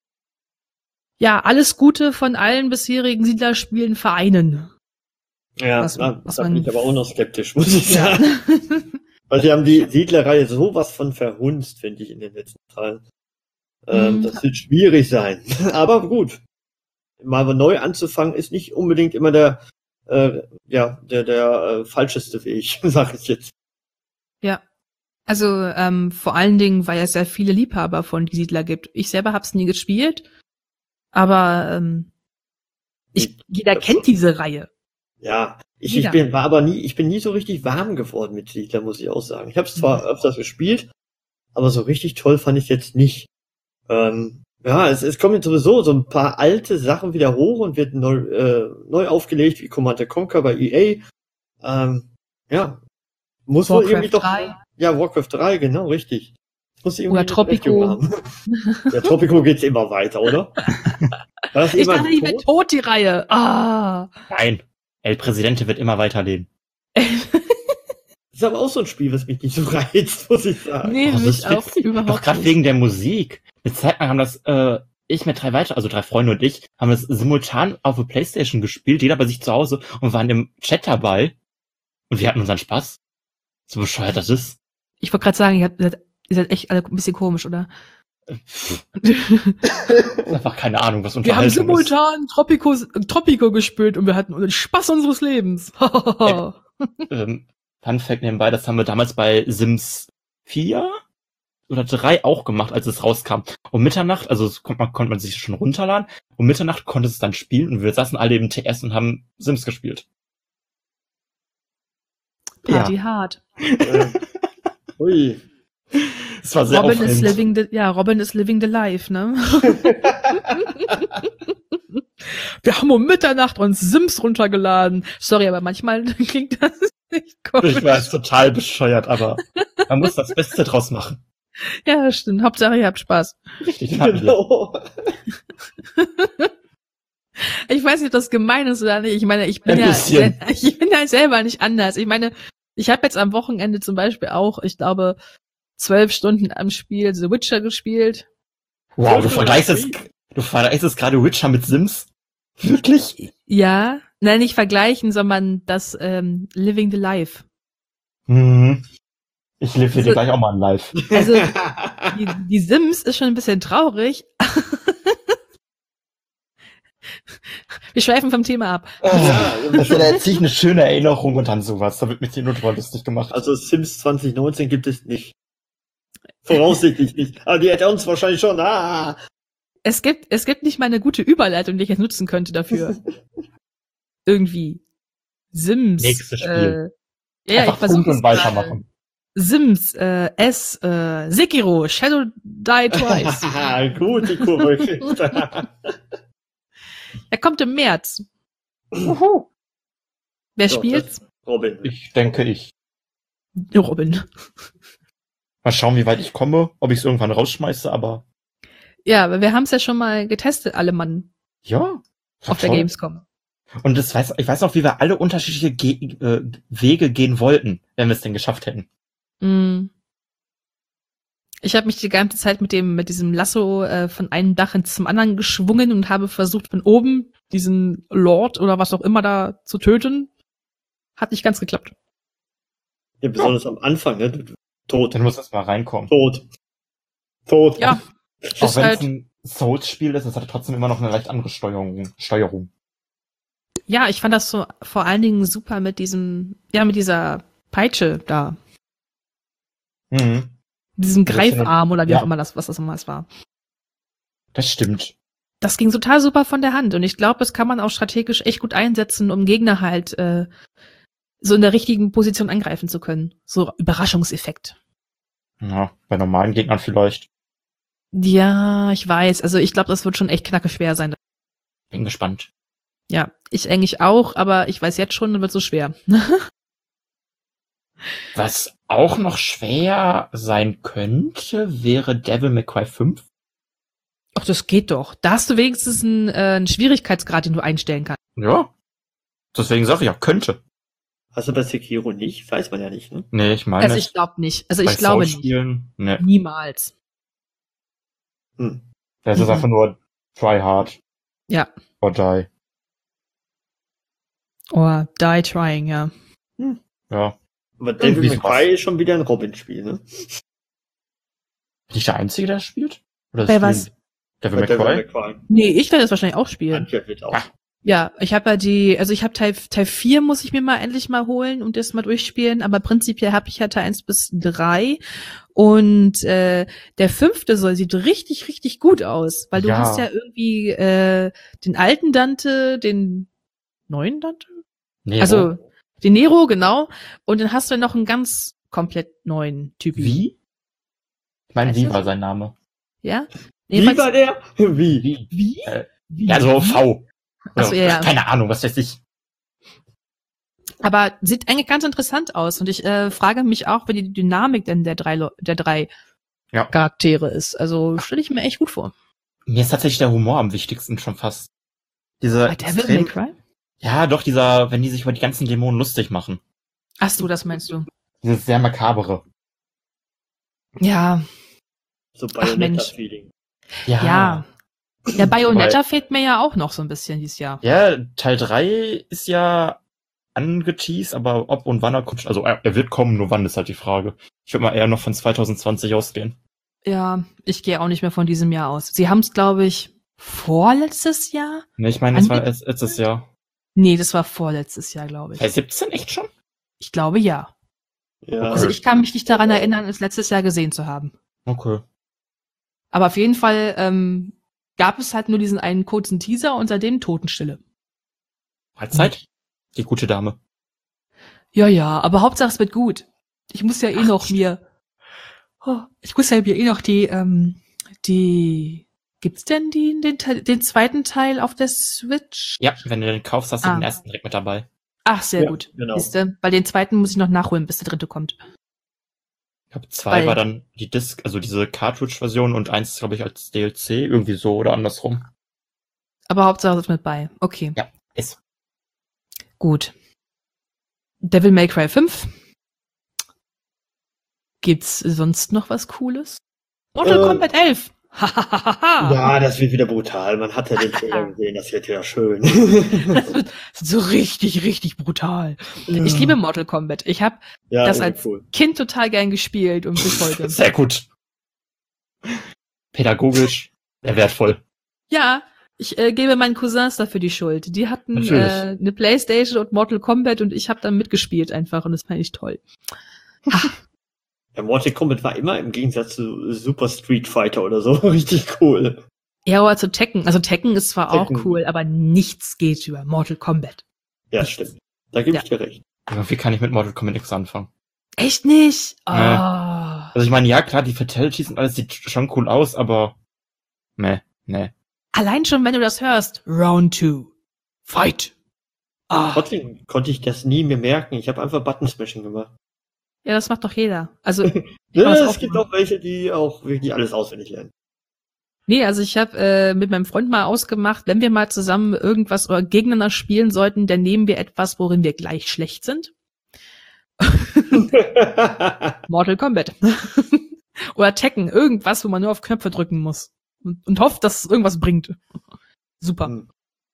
[SPEAKER 3] ja alles Gute von allen bisherigen Siedlerspielen vereinen.
[SPEAKER 5] Ja,
[SPEAKER 3] Was-
[SPEAKER 5] da,
[SPEAKER 3] was
[SPEAKER 5] da
[SPEAKER 3] man-
[SPEAKER 5] bin ich aber auch noch skeptisch, muss ich
[SPEAKER 3] Ja.
[SPEAKER 5] sagen. Weil sie haben die Siedlerreihe sowas von verhunzt, finde ich, in den letzten Teilen. Ähm,
[SPEAKER 3] Mhm.
[SPEAKER 5] Das wird schwierig sein. Aber gut. Mal neu anzufangen ist nicht unbedingt immer der, äh, ja, der, der äh, falscheste Weg, sag ich jetzt.
[SPEAKER 3] Ja. Also ähm, vor allen Dingen, weil es sehr viele Liebhaber von Die Siedler gibt. Ich selber hab's nie gespielt, aber ähm, ich, jeder kennt diese Reihe.
[SPEAKER 5] Ja, ich, ich
[SPEAKER 3] Jeder.
[SPEAKER 5] bin, war aber nie, ich bin nie so richtig warm geworden mit Siedler, muss ich auch sagen. Ich habe es zwar öfters gespielt, aber so richtig toll fand ich jetzt nicht. Ähm, ja, es, es kommen jetzt sowieso so ein paar alte Sachen wieder hoch und wird neu, äh, neu aufgelegt, wie Command and Conquer bei E A. Ähm, ja, muss wohl
[SPEAKER 3] Warcraft
[SPEAKER 5] irgendwie doch.
[SPEAKER 3] drei.
[SPEAKER 5] Ja, Warcraft drei, genau, richtig. Muss irgendwie
[SPEAKER 3] Oder
[SPEAKER 5] eine
[SPEAKER 3] Tropico.
[SPEAKER 5] Berechtigung haben. Ja, Tropico geht's immer weiter, oder? War das
[SPEAKER 3] Ich
[SPEAKER 5] immer
[SPEAKER 3] dachte, die wird
[SPEAKER 5] tot?
[SPEAKER 3] tot, die Reihe. Ah.
[SPEAKER 4] Nein. El Presidente wird immer weiterleben.
[SPEAKER 5] Das ist aber auch so ein Spiel, was mich nicht so reizt, muss ich sagen.
[SPEAKER 3] Nee,
[SPEAKER 4] Oh, das
[SPEAKER 3] mich
[SPEAKER 4] ist
[SPEAKER 3] auch
[SPEAKER 4] witzig. Doch
[SPEAKER 3] überhaupt
[SPEAKER 4] gerade
[SPEAKER 3] nicht.
[SPEAKER 4] wegen der Musik. Eine Zeit lang haben das äh, ich mit drei weiter, also drei Freunde und ich, haben das simultan auf der Playstation gespielt, jeder bei sich zu Hause und waren im Chat dabei. Und wir hatten unseren Spaß. So bescheuert das ist.
[SPEAKER 3] Ich wollte gerade sagen, ihr, habt, ihr seid echt alle ein bisschen komisch, oder?
[SPEAKER 4] Einfach keine Ahnung, was
[SPEAKER 3] Wir haben
[SPEAKER 4] Unterhaltung
[SPEAKER 3] simultan Tropico, Tropico gespielt und wir hatten den Spaß unseres Lebens.
[SPEAKER 4] ist. ähm, Fun Fact nebenbei, das haben wir damals bei Sims vier oder drei auch gemacht, als es rauskam. Um Mitternacht, also das konnte man, konnte man sich schon runterladen, um Mitternacht konnte es dann spielen und wir saßen alle im T S und haben Sims gespielt.
[SPEAKER 3] Party hard.
[SPEAKER 5] Äh, ui.
[SPEAKER 4] Es war sehr
[SPEAKER 3] Robin is
[SPEAKER 4] aufregend.
[SPEAKER 3] living the, ja, Robin is living the life, ne? Wir haben um Mitternacht uns Sims runtergeladen. Sorry, aber manchmal klingt das nicht komisch.
[SPEAKER 4] Ich weiß, total bescheuert, aber man muss das Beste draus machen.
[SPEAKER 3] Ja, stimmt. Hauptsache, ihr habt Spaß.
[SPEAKER 4] Richtig, den hatten wir.
[SPEAKER 5] Genau.
[SPEAKER 3] Ich weiß nicht, ob das gemein ist oder nicht. Ich meine, ich bin
[SPEAKER 4] Ein
[SPEAKER 3] ja,
[SPEAKER 4] bisschen.
[SPEAKER 3] ich bin ja selber nicht anders. Ich meine, ich habe jetzt am Wochenende zum Beispiel auch, ich glaube, zwölf Stunden am Spiel The Witcher gespielt.
[SPEAKER 4] Wow, du vergleichst jetzt, du vergleichst jetzt gerade Witcher mit Sims? Wirklich?
[SPEAKER 3] Ja, nein, nicht vergleichen, sondern das ähm, Living the Life.
[SPEAKER 4] Hm. Ich lebe hier
[SPEAKER 3] Also-
[SPEAKER 4] dir gleich auch mal ein Live.
[SPEAKER 3] Also die, die Sims ist schon ein bisschen traurig. Wir schweifen vom Thema ab.
[SPEAKER 5] Ja,
[SPEAKER 4] Das wäre jetzt nicht eine schöne Erinnerung und dann sowas. Da wird mich die nur drüber lustig gemacht.
[SPEAKER 5] also Sims zwanzig neunzehn gibt es nicht. Voraussichtlich nicht. Aber die hätte uns wahrscheinlich schon. Ah.
[SPEAKER 3] Es gibt, es gibt nicht mal eine gute Überleitung, die ich jetzt nutzen könnte dafür. Irgendwie. Sims.
[SPEAKER 4] Nächstes Spiel.
[SPEAKER 3] Äh, ja, ich
[SPEAKER 4] Einfach Punkt
[SPEAKER 3] versuche
[SPEAKER 4] und weitermachen.
[SPEAKER 3] Sims, äh, S, äh, Sekiro, Shadow Die Twice.
[SPEAKER 5] Gut, die Kurve.
[SPEAKER 3] Er kommt im März. Wer
[SPEAKER 5] So,
[SPEAKER 3] spielt's?
[SPEAKER 5] Robin.
[SPEAKER 4] Ich denke ich.
[SPEAKER 3] Robin.
[SPEAKER 4] Mal schauen, wie weit ich komme, ob ich es irgendwann rausschmeiße, aber
[SPEAKER 3] Ja, aber wir haben es ja schon mal getestet, alle Mann,
[SPEAKER 4] ja.
[SPEAKER 3] auf der
[SPEAKER 4] toll.
[SPEAKER 3] Gamescom.
[SPEAKER 4] Und das weiß, ich weiß auch, wie wir alle unterschiedliche Ge äh, Wege gehen wollten, wenn wir es denn geschafft hätten.
[SPEAKER 3] Mm. Ich habe mich die ganze Zeit mit dem mit diesem Lasso äh, von einem Dach ins zum anderen geschwungen und habe versucht, von oben diesen Lord oder was auch immer da zu töten. Hat nicht ganz geklappt.
[SPEAKER 5] Ja, besonders am Anfang, ne? Du- Tot.
[SPEAKER 4] Dann muss das mal reinkommen.
[SPEAKER 5] Tot. Tot.
[SPEAKER 3] Ja,
[SPEAKER 4] Auch
[SPEAKER 3] ist
[SPEAKER 4] wenn
[SPEAKER 3] halt,
[SPEAKER 4] es ein Souls-Spiel ist, es hat trotzdem immer noch eine leicht andere Steuerung. Steuerung.
[SPEAKER 3] ja, ich fand das so vor allen Dingen super mit diesem, ja, mit dieser Peitsche da.
[SPEAKER 4] Mhm.
[SPEAKER 3] Mit diesem
[SPEAKER 4] Das
[SPEAKER 3] Greifarm oder wie
[SPEAKER 4] ja.
[SPEAKER 3] auch immer das, was das immer war.
[SPEAKER 4] Das stimmt.
[SPEAKER 3] Das ging total super von der Hand und ich glaube, das kann man auch strategisch echt gut einsetzen, um Gegner halt äh, so in der richtigen Position angreifen zu können. So Überraschungseffekt.
[SPEAKER 4] Ja, bei normalen Gegnern vielleicht.
[SPEAKER 3] Ja, ich weiß. Also ich glaube, das wird schon echt knacke schwer sein.
[SPEAKER 4] Bin gespannt.
[SPEAKER 3] Ja, ich eigentlich auch, aber ich weiß jetzt schon, es wird so schwer.
[SPEAKER 4] Was auch noch schwer sein könnte, wäre Devil May Cry fünf.
[SPEAKER 3] Ach, das geht doch. Da hast du wenigstens einen, äh, einen Schwierigkeitsgrad, den du einstellen kannst.
[SPEAKER 4] Ja. Deswegen sage ich ja, könnte.
[SPEAKER 5] Hast du bei Sekiro nicht? Weiß man ja nicht, ne?
[SPEAKER 4] Nee, ich meine,
[SPEAKER 3] Also ich glaube nicht. Also ich
[SPEAKER 4] bei
[SPEAKER 3] glaube nicht.
[SPEAKER 4] Souls-Spielen, nee.
[SPEAKER 3] Niemals.
[SPEAKER 5] Hm.
[SPEAKER 4] Das ist
[SPEAKER 3] Mhm.
[SPEAKER 4] einfach nur try hard
[SPEAKER 3] Ja.
[SPEAKER 4] or die.
[SPEAKER 3] Or die trying, ja.
[SPEAKER 4] Ja.
[SPEAKER 5] Aber Devil
[SPEAKER 4] Irgendwie
[SPEAKER 5] May
[SPEAKER 4] sowas.
[SPEAKER 5] Cry ist schon wieder ein Robin-Spiel, ne?
[SPEAKER 4] Bin ich der Einzige, der das spielt? Oder
[SPEAKER 3] Bei
[SPEAKER 4] spielen
[SPEAKER 3] was?
[SPEAKER 4] Devil May
[SPEAKER 5] Bei Devil
[SPEAKER 4] Cry?
[SPEAKER 5] May Cry.
[SPEAKER 3] Nee, ich werde das wahrscheinlich auch spielen.
[SPEAKER 5] Antje wird auch.
[SPEAKER 4] Ah.
[SPEAKER 3] Ja, ich habe ja die, also ich habe Teil, Teil vier muss ich mir mal endlich mal holen und das mal durchspielen, aber prinzipiell habe ich ja Teil eins bis drei und äh, der fünfte soll sieht richtig, richtig gut aus, weil du
[SPEAKER 4] Ja.
[SPEAKER 3] hast ja irgendwie äh, den alten Dante, den neuen Dante?
[SPEAKER 4] Nee,
[SPEAKER 3] Also
[SPEAKER 4] wo?
[SPEAKER 3] den Nero, genau, und dann hast du noch einen ganz komplett neuen Typen.
[SPEAKER 4] Wie? Ich meine,
[SPEAKER 3] Weißt
[SPEAKER 4] wie
[SPEAKER 3] du?
[SPEAKER 4] war sein Name?
[SPEAKER 3] Ja?
[SPEAKER 5] Wie
[SPEAKER 3] Jedenfalls-
[SPEAKER 5] war der? Wie?
[SPEAKER 4] Wie?
[SPEAKER 3] Wie?
[SPEAKER 4] Äh,
[SPEAKER 3] Wie?
[SPEAKER 4] Ja, so V.
[SPEAKER 3] Ach so, ja, ja.
[SPEAKER 4] Keine Ahnung, was weiß ich.
[SPEAKER 3] Aber sieht eigentlich ganz interessant aus und ich äh, frage mich auch, wie die Dynamik denn der drei Leu- der drei
[SPEAKER 4] Ja.
[SPEAKER 3] Charaktere ist. Also stelle ich mir echt gut vor.
[SPEAKER 4] Mir ist tatsächlich der Humor am wichtigsten schon fast. Dieser
[SPEAKER 3] Bei Devil May
[SPEAKER 4] extrem,
[SPEAKER 3] Cry?
[SPEAKER 4] ja, doch, dieser, wenn die sich über die ganzen Dämonen lustig machen.
[SPEAKER 3] Ach so, das meinst du?
[SPEAKER 4] Dieses sehr makabere.
[SPEAKER 3] Ja,
[SPEAKER 5] So
[SPEAKER 3] Ach, Mensch.
[SPEAKER 5] Bayonetta-Feeling.
[SPEAKER 4] Ja.
[SPEAKER 3] ja. Der Bayonetta fehlt mir ja auch noch so ein bisschen dieses Jahr.
[SPEAKER 4] Ja, Teil drei ist ja angeteased, aber ob und wann er kommt, also er, er wird kommen, nur wann ist halt die Frage. Ich würde mal eher noch von zwanzig zwanzig ausgehen.
[SPEAKER 3] Ja, ich gehe auch nicht mehr von diesem Jahr aus. Sie haben es, glaube ich, vorletztes Jahr?
[SPEAKER 4] Ne, ich meine, das war erst letztes Jahr.
[SPEAKER 3] Nee, das war vorletztes Jahr, glaube ich.
[SPEAKER 4] Teil siebzehn echt schon?
[SPEAKER 3] Ich glaube, ja.
[SPEAKER 5] Ja.
[SPEAKER 3] Also ich kann mich nicht daran erinnern, es letztes Jahr gesehen zu haben.
[SPEAKER 4] Okay.
[SPEAKER 3] Aber auf jeden Fall ähm, gab es halt nur diesen einen kurzen Teaser und seitdem Totenstille.
[SPEAKER 4] Halbzeit? Die gute Dame.
[SPEAKER 3] Ja, ja, aber Hauptsache es wird gut. Ich muss ja eh noch mir, oh, ich muss ja mir eh noch die, ähm, die, gibt's denn die, den, Teil- den zweiten Teil auf der Switch?
[SPEAKER 4] Ja, wenn du den kaufst, hast du
[SPEAKER 3] Ah.
[SPEAKER 4] den ersten direkt mit dabei.
[SPEAKER 3] Ach, sehr
[SPEAKER 5] Ja,
[SPEAKER 3] gut.
[SPEAKER 5] genau.
[SPEAKER 3] Siehste, weil den zweiten muss ich noch nachholen, bis der dritte kommt.
[SPEAKER 4] Ich glaube, zwei
[SPEAKER 3] Weil-
[SPEAKER 4] war dann die Disc, also diese Cartridge-Version und eins, glaube ich, als D L C, irgendwie so oder andersrum.
[SPEAKER 3] Aber Hauptsache es ist mit bei. Okay,
[SPEAKER 4] Ja, ist.
[SPEAKER 3] gut. Devil May Cry fünf. Gibt's sonst noch was Cooles? Mortal
[SPEAKER 5] Äh,
[SPEAKER 3] Kombat elf. Hahaha.
[SPEAKER 5] Ja, das wird wieder brutal. Man hat ja den Trailer gesehen, das wird wieder schön.
[SPEAKER 3] Das wird so richtig, richtig brutal. Ich liebe Mortal Kombat. Ich habe
[SPEAKER 5] ja,
[SPEAKER 3] das
[SPEAKER 5] ist
[SPEAKER 3] als
[SPEAKER 5] cool.
[SPEAKER 3] Kind total gern gespielt und bis heute.
[SPEAKER 4] Sehr gut. Pädagogisch, sehr wertvoll.
[SPEAKER 3] Ja, ich äh, gebe meinen Cousins dafür die Schuld. Die hatten
[SPEAKER 4] Natürlich.
[SPEAKER 3] äh, eine Playstation und Mortal Kombat und ich habe dann mitgespielt einfach und das fand ich toll.
[SPEAKER 5] Ja, Mortal Kombat war immer im Gegensatz zu Super Street Fighter oder so richtig cool.
[SPEAKER 3] Ja, aber zu Tekken. Also Tekken ist zwar
[SPEAKER 5] Tekken.
[SPEAKER 3] auch cool, aber nichts geht über Mortal Kombat.
[SPEAKER 5] Ja, stimmt. Da gebe
[SPEAKER 3] Ja.
[SPEAKER 5] ich dir recht.
[SPEAKER 4] Irgendwie kann ich mit Mortal Kombat nichts anfangen.
[SPEAKER 3] Echt nicht? Oh.
[SPEAKER 4] Nee. Also ich meine, ja klar, die Fatalities und alles sieht schon cool aus, aber nee, nee.
[SPEAKER 3] Allein schon, wenn du das hörst. Round two. Fight. Ah.
[SPEAKER 5] Trotzdem konnte ich das nie mehr merken. Ich habe einfach Button Smashing gemacht.
[SPEAKER 3] Ja, das macht doch jeder. Also, ich
[SPEAKER 5] Ja,
[SPEAKER 3] kann das
[SPEAKER 5] es
[SPEAKER 3] auch
[SPEAKER 5] gibt
[SPEAKER 3] machen.
[SPEAKER 5] auch welche, die auch wirklich alles auswendig lernen.
[SPEAKER 3] Nee, also ich habe äh, mit meinem Freund mal ausgemacht, wenn wir mal zusammen irgendwas oder gegeneinander spielen sollten, dann nehmen wir etwas, worin wir gleich schlecht sind. Mortal Kombat. Oder Tekken, irgendwas, wo man nur auf Knöpfe drücken muss. Und, und hofft, dass es irgendwas bringt. Super.
[SPEAKER 5] Hm.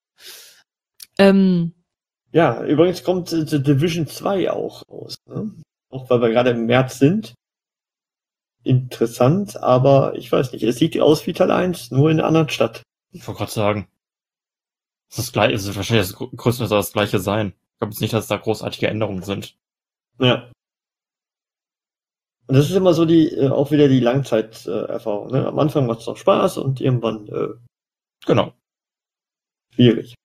[SPEAKER 3] Ähm,
[SPEAKER 5] Ja, übrigens kommt äh, The Division zwei auch raus. Ne? Auch weil wir gerade im März sind. Interessant, aber ich weiß nicht. Es sieht aus wie Teil eins, nur in einer anderen Stadt.
[SPEAKER 4] Ich wollte gerade sagen. Es ist das gleiche, es ist wahrscheinlich das grö- größtenteils das gleiche sein. Ich glaube jetzt nicht, dass da großartige Änderungen sind.
[SPEAKER 5] Ja. Und das ist immer so die, äh, auch wieder die Langzeiterfahrung. Ne? Am Anfang macht es noch Spaß und irgendwann äh,
[SPEAKER 4] Genau.
[SPEAKER 5] schwierig.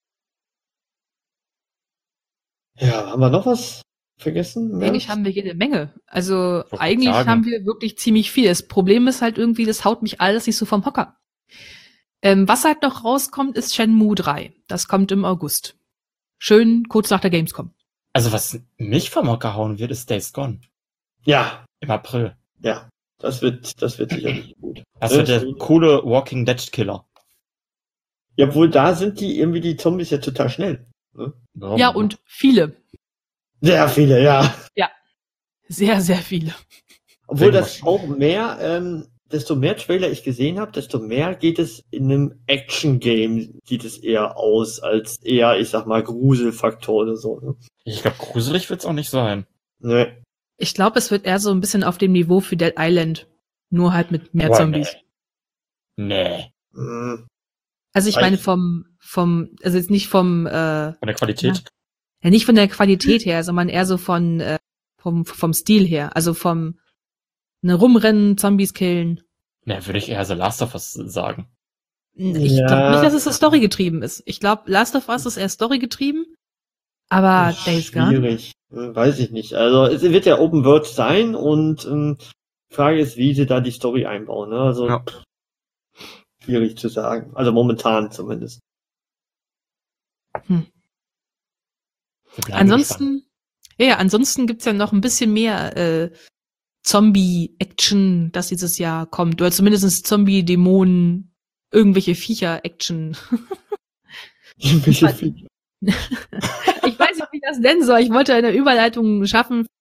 [SPEAKER 5] Ja, haben wir noch was vergessen? im
[SPEAKER 3] eigentlich
[SPEAKER 5] März?
[SPEAKER 3] haben wir jede Menge. Also
[SPEAKER 4] wollte
[SPEAKER 3] eigentlich
[SPEAKER 4] sagen.
[SPEAKER 3] haben wir wirklich ziemlich viel. Das Problem ist halt irgendwie, das haut mich alles nicht so vom Hocker. Ähm, was halt noch rauskommt, ist Shenmue drei. Das kommt im August. Schön kurz nach der Gamescom.
[SPEAKER 4] Also was mich vom Hocker hauen wird, ist Days Gone.
[SPEAKER 5] Ja,
[SPEAKER 4] Im April.
[SPEAKER 5] ja. Das wird, das wird sicherlich gut.
[SPEAKER 4] Das wird der coole Walking Dead Killer.
[SPEAKER 5] Ja, obwohl da sind die irgendwie die Zombies ja total schnell. Ne?
[SPEAKER 3] Ja, und viele.
[SPEAKER 5] Sehr viele, ja.
[SPEAKER 3] Sehr, sehr viele.
[SPEAKER 5] Obwohl
[SPEAKER 4] Sehr
[SPEAKER 5] das
[SPEAKER 4] gut.
[SPEAKER 5] auch mehr, ähm, desto mehr Trailer ich gesehen habe, desto mehr geht es in einem Action-Game, sieht es eher aus, als eher, ich sag mal, Gruselfaktor oder so. Ne?
[SPEAKER 4] Ich glaube, gruselig wird's auch nicht sein.
[SPEAKER 5] Ne.
[SPEAKER 3] Ich glaube, es wird eher so ein bisschen auf dem Niveau für Dead Island. Nur halt mit mehr
[SPEAKER 4] Boah,
[SPEAKER 3] Zombies.
[SPEAKER 4] Nee.
[SPEAKER 5] Hm.
[SPEAKER 3] Also ich
[SPEAKER 5] Weiß-
[SPEAKER 3] meine vom, vom, also jetzt nicht vom, äh,
[SPEAKER 4] Von der Qualität.
[SPEAKER 3] ja nicht von der Qualität her, sondern eher so von, äh, vom, vom Stil her. Also vom, ne, rumrennen, Zombies killen.
[SPEAKER 4] Nee, würde ich eher The Last of Us sagen.
[SPEAKER 3] Ich
[SPEAKER 5] Ja.
[SPEAKER 3] glaube nicht, dass es so Story getrieben ist. Ich glaube, Last of Us ist eher Story getrieben. Aber Days Gone.
[SPEAKER 5] Schwierig. Hm, Weiß ich nicht. Also es wird ja Open World sein und ähm, die Frage ist, wie sie da die Story einbauen. Ne? Also
[SPEAKER 4] Ja.
[SPEAKER 5] pff, schwierig zu sagen. Also momentan zumindest.
[SPEAKER 3] Hm.
[SPEAKER 4] Wir bleiben gespannt.
[SPEAKER 3] Ansonsten, ja, ja, ansonsten gibt's ja noch ein bisschen mehr äh, Zombie-Action, das dieses Jahr kommt. Oder zumindest Zombie-Dämonen, irgendwelche Viecher-Action.
[SPEAKER 5] Welche
[SPEAKER 3] Ich weiß nicht, wie ich das nennen soll. Ich wollte eine Überleitung schaffen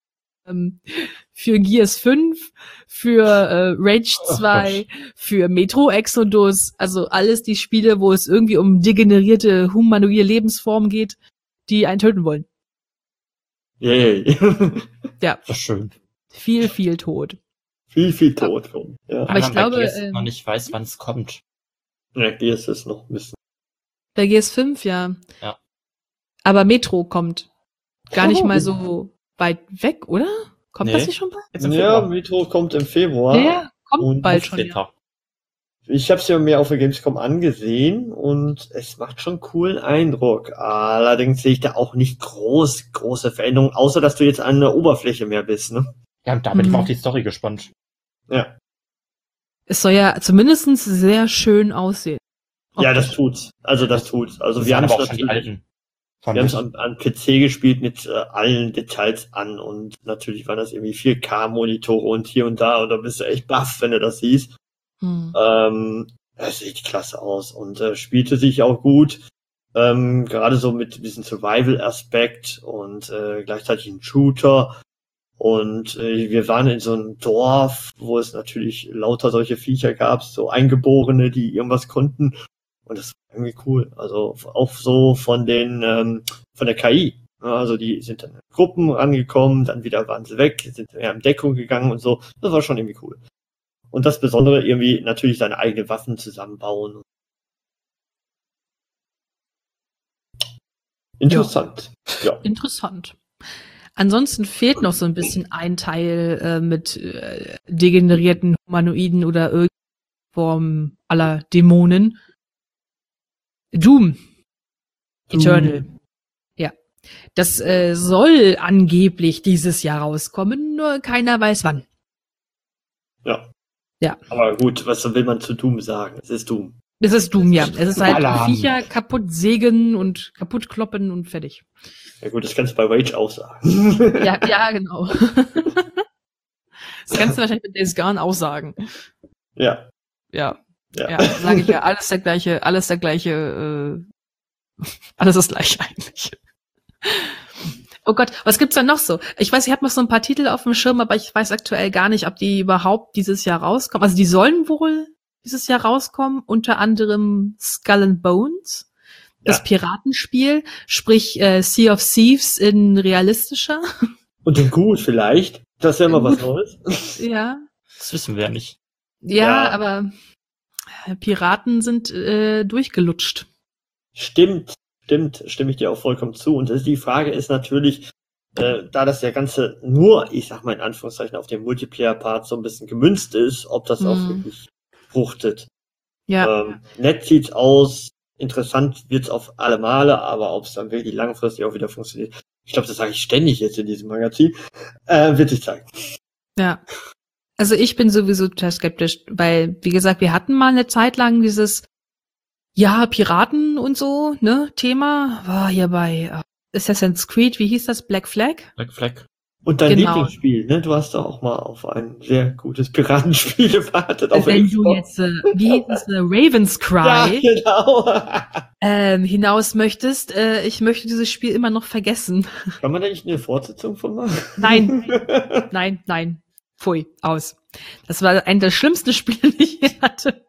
[SPEAKER 3] ähm, für Gears fünf, für äh, Rage zwei, für Metro Exodus, also alles die Spiele, wo es irgendwie um degenerierte humanoide Lebensformen geht, die einen töten wollen.
[SPEAKER 5] Yay.
[SPEAKER 3] Ja.
[SPEAKER 4] Das ist schön.
[SPEAKER 3] Viel, viel Tod.
[SPEAKER 5] Viel, viel Tod. Ja.
[SPEAKER 3] Aber ich
[SPEAKER 4] Weil man
[SPEAKER 3] glaube,
[SPEAKER 4] bei Gears
[SPEAKER 3] ähm,
[SPEAKER 4] noch nicht weiß, wann es kommt.
[SPEAKER 5] Ja, Gears ist noch ein bisschen.
[SPEAKER 3] Bei Gears fünf, ja.
[SPEAKER 4] Ja.
[SPEAKER 3] Aber Metro kommt gar nicht
[SPEAKER 5] Oh.
[SPEAKER 3] mal so weit weg, oder? Kommt
[SPEAKER 4] Nee.
[SPEAKER 3] das nicht schon bald?
[SPEAKER 4] Jetzt im
[SPEAKER 5] Ja,
[SPEAKER 4] Februar.
[SPEAKER 5] Metro kommt im Februar.
[SPEAKER 3] Ja, kommt
[SPEAKER 5] Und
[SPEAKER 3] bald schon. Ja.
[SPEAKER 4] Später.
[SPEAKER 5] Ich habe es ja mir auf der Gamescom angesehen und es macht schon coolen Eindruck. Allerdings sehe ich da auch nicht groß, große Veränderungen, außer dass du jetzt an der Oberfläche mehr bist, ne?
[SPEAKER 4] Ja, und da bin ich
[SPEAKER 3] Mhm.
[SPEAKER 4] mal auf die Story gespannt.
[SPEAKER 5] Ja.
[SPEAKER 3] Es soll ja zumindest sehr schön aussehen.
[SPEAKER 5] Ja,
[SPEAKER 3] Optisch.
[SPEAKER 5] das tut's. Also das tut's. Also
[SPEAKER 4] Das
[SPEAKER 5] wir
[SPEAKER 4] waren
[SPEAKER 5] haben
[SPEAKER 4] aber
[SPEAKER 5] es
[SPEAKER 4] auch schon die
[SPEAKER 5] natürlich,
[SPEAKER 4] alten. Fand
[SPEAKER 5] wir haben
[SPEAKER 4] ich.
[SPEAKER 5] es an, an P C gespielt mit äh, allen Details an und natürlich waren das irgendwie vier K Monitore und hier und da und da bist du echt baff, wenn du das siehst.
[SPEAKER 3] Hm.
[SPEAKER 5] Ähm, es sieht klasse aus und äh, spielte sich auch gut. Ähm, gerade so mit diesem Survival-Aspekt und äh, gleichzeitig ein Shooter. Und äh, wir waren in so einem Dorf, wo es natürlich lauter solche Viecher gab, so Eingeborene, die irgendwas konnten. Und das war irgendwie cool. Also auch so von den ähm, von der K I. Ja, also die sind dann in Gruppen rangekommen, dann wieder waren sie weg, sind eher in Deckung gegangen und so. Das war schon irgendwie cool. Und das Besondere irgendwie natürlich seine eigenen Waffen zusammenbauen. Interessant. Ja.
[SPEAKER 3] Interessant. Ansonsten fehlt noch so ein bisschen ein Teil äh, mit äh, degenerierten Humanoiden oder irgendeiner Form aller Dämonen. Doom.
[SPEAKER 5] Doom.
[SPEAKER 3] Eternal. Ja. Das äh, soll angeblich dieses Jahr rauskommen, nur keiner weiß wann.
[SPEAKER 5] Ja.
[SPEAKER 3] Ja.
[SPEAKER 5] Aber gut, was will man zu Doom sagen? Es ist Doom.
[SPEAKER 3] Es ist Doom, ja. Es ist halt
[SPEAKER 4] Alarm.
[SPEAKER 3] Viecher kaputt sägen und kaputt kloppen und fertig.
[SPEAKER 5] Ja gut, das kannst du bei Rage auch sagen.
[SPEAKER 3] Ja, ja, genau. Das kannst du wahrscheinlich mit Days Gone auch sagen.
[SPEAKER 5] Ja.
[SPEAKER 3] Ja.
[SPEAKER 5] Ja.
[SPEAKER 3] Ja, sage ich ja, alles der gleiche, alles der gleiche, äh, alles das gleiche eigentlich. Oh Gott, was gibt's da noch so? Ich weiß, ich habe noch so ein paar Titel auf dem Schirm, aber ich weiß aktuell gar nicht, ob die überhaupt dieses Jahr rauskommen. Also die sollen wohl dieses Jahr rauskommen, unter anderem Skull and Bones, das
[SPEAKER 5] Ja.
[SPEAKER 3] Piratenspiel, sprich äh, Sea of Thieves in realistischer.
[SPEAKER 5] Und in gut vielleicht. Das wäre mal was
[SPEAKER 3] Gut.
[SPEAKER 5] Neues.
[SPEAKER 3] Ja.
[SPEAKER 4] Das wissen wir ja nicht.
[SPEAKER 3] Ja,
[SPEAKER 5] Ja.
[SPEAKER 3] aber Piraten sind äh, durchgelutscht.
[SPEAKER 5] Stimmt, stimmt, stimme ich dir auch vollkommen zu. Und das- die Frage ist natürlich, äh, da das ja Ganze nur, ich sag mal in Anführungszeichen, auf den Multiplayer-Part so ein bisschen gemünzt ist, ob das auch
[SPEAKER 3] Mhm.
[SPEAKER 5] wirklich fruchtet.
[SPEAKER 3] Ja.
[SPEAKER 5] Ähm, nett sieht's aus, interessant wird's auf alle Male, aber ob es dann wirklich langfristig auch wieder funktioniert, ich glaube, das sage ich ständig jetzt in diesem Magazin, äh, wird sich zeigen.
[SPEAKER 3] Ja. Also ich bin sowieso total skeptisch, weil, wie gesagt, wir hatten mal eine Zeit lang dieses, ja, Piraten und so, ne, Thema, war hier bei äh, Assassin's Creed, wie hieß das, Black Flag?
[SPEAKER 4] Black Flag.
[SPEAKER 5] Und dein
[SPEAKER 3] Genau.
[SPEAKER 5] Lieblingsspiel, ne? Du hast doch auch mal auf ein sehr gutes Piratenspiel gewartet. Auf
[SPEAKER 3] Wenn du
[SPEAKER 5] Xbox.
[SPEAKER 3] jetzt, äh, wie hieß es, äh, Raven's
[SPEAKER 5] Ja,
[SPEAKER 3] Cry,
[SPEAKER 5] genau.
[SPEAKER 3] ähm, hinaus möchtest, äh, ich möchte dieses Spiel immer noch vergessen.
[SPEAKER 5] Kann man da nicht eine Fortsetzung von machen?
[SPEAKER 3] Nein, nein, nein. Pfui, aus. Das war ein der schlimmsten Spiele, die ich je hatte.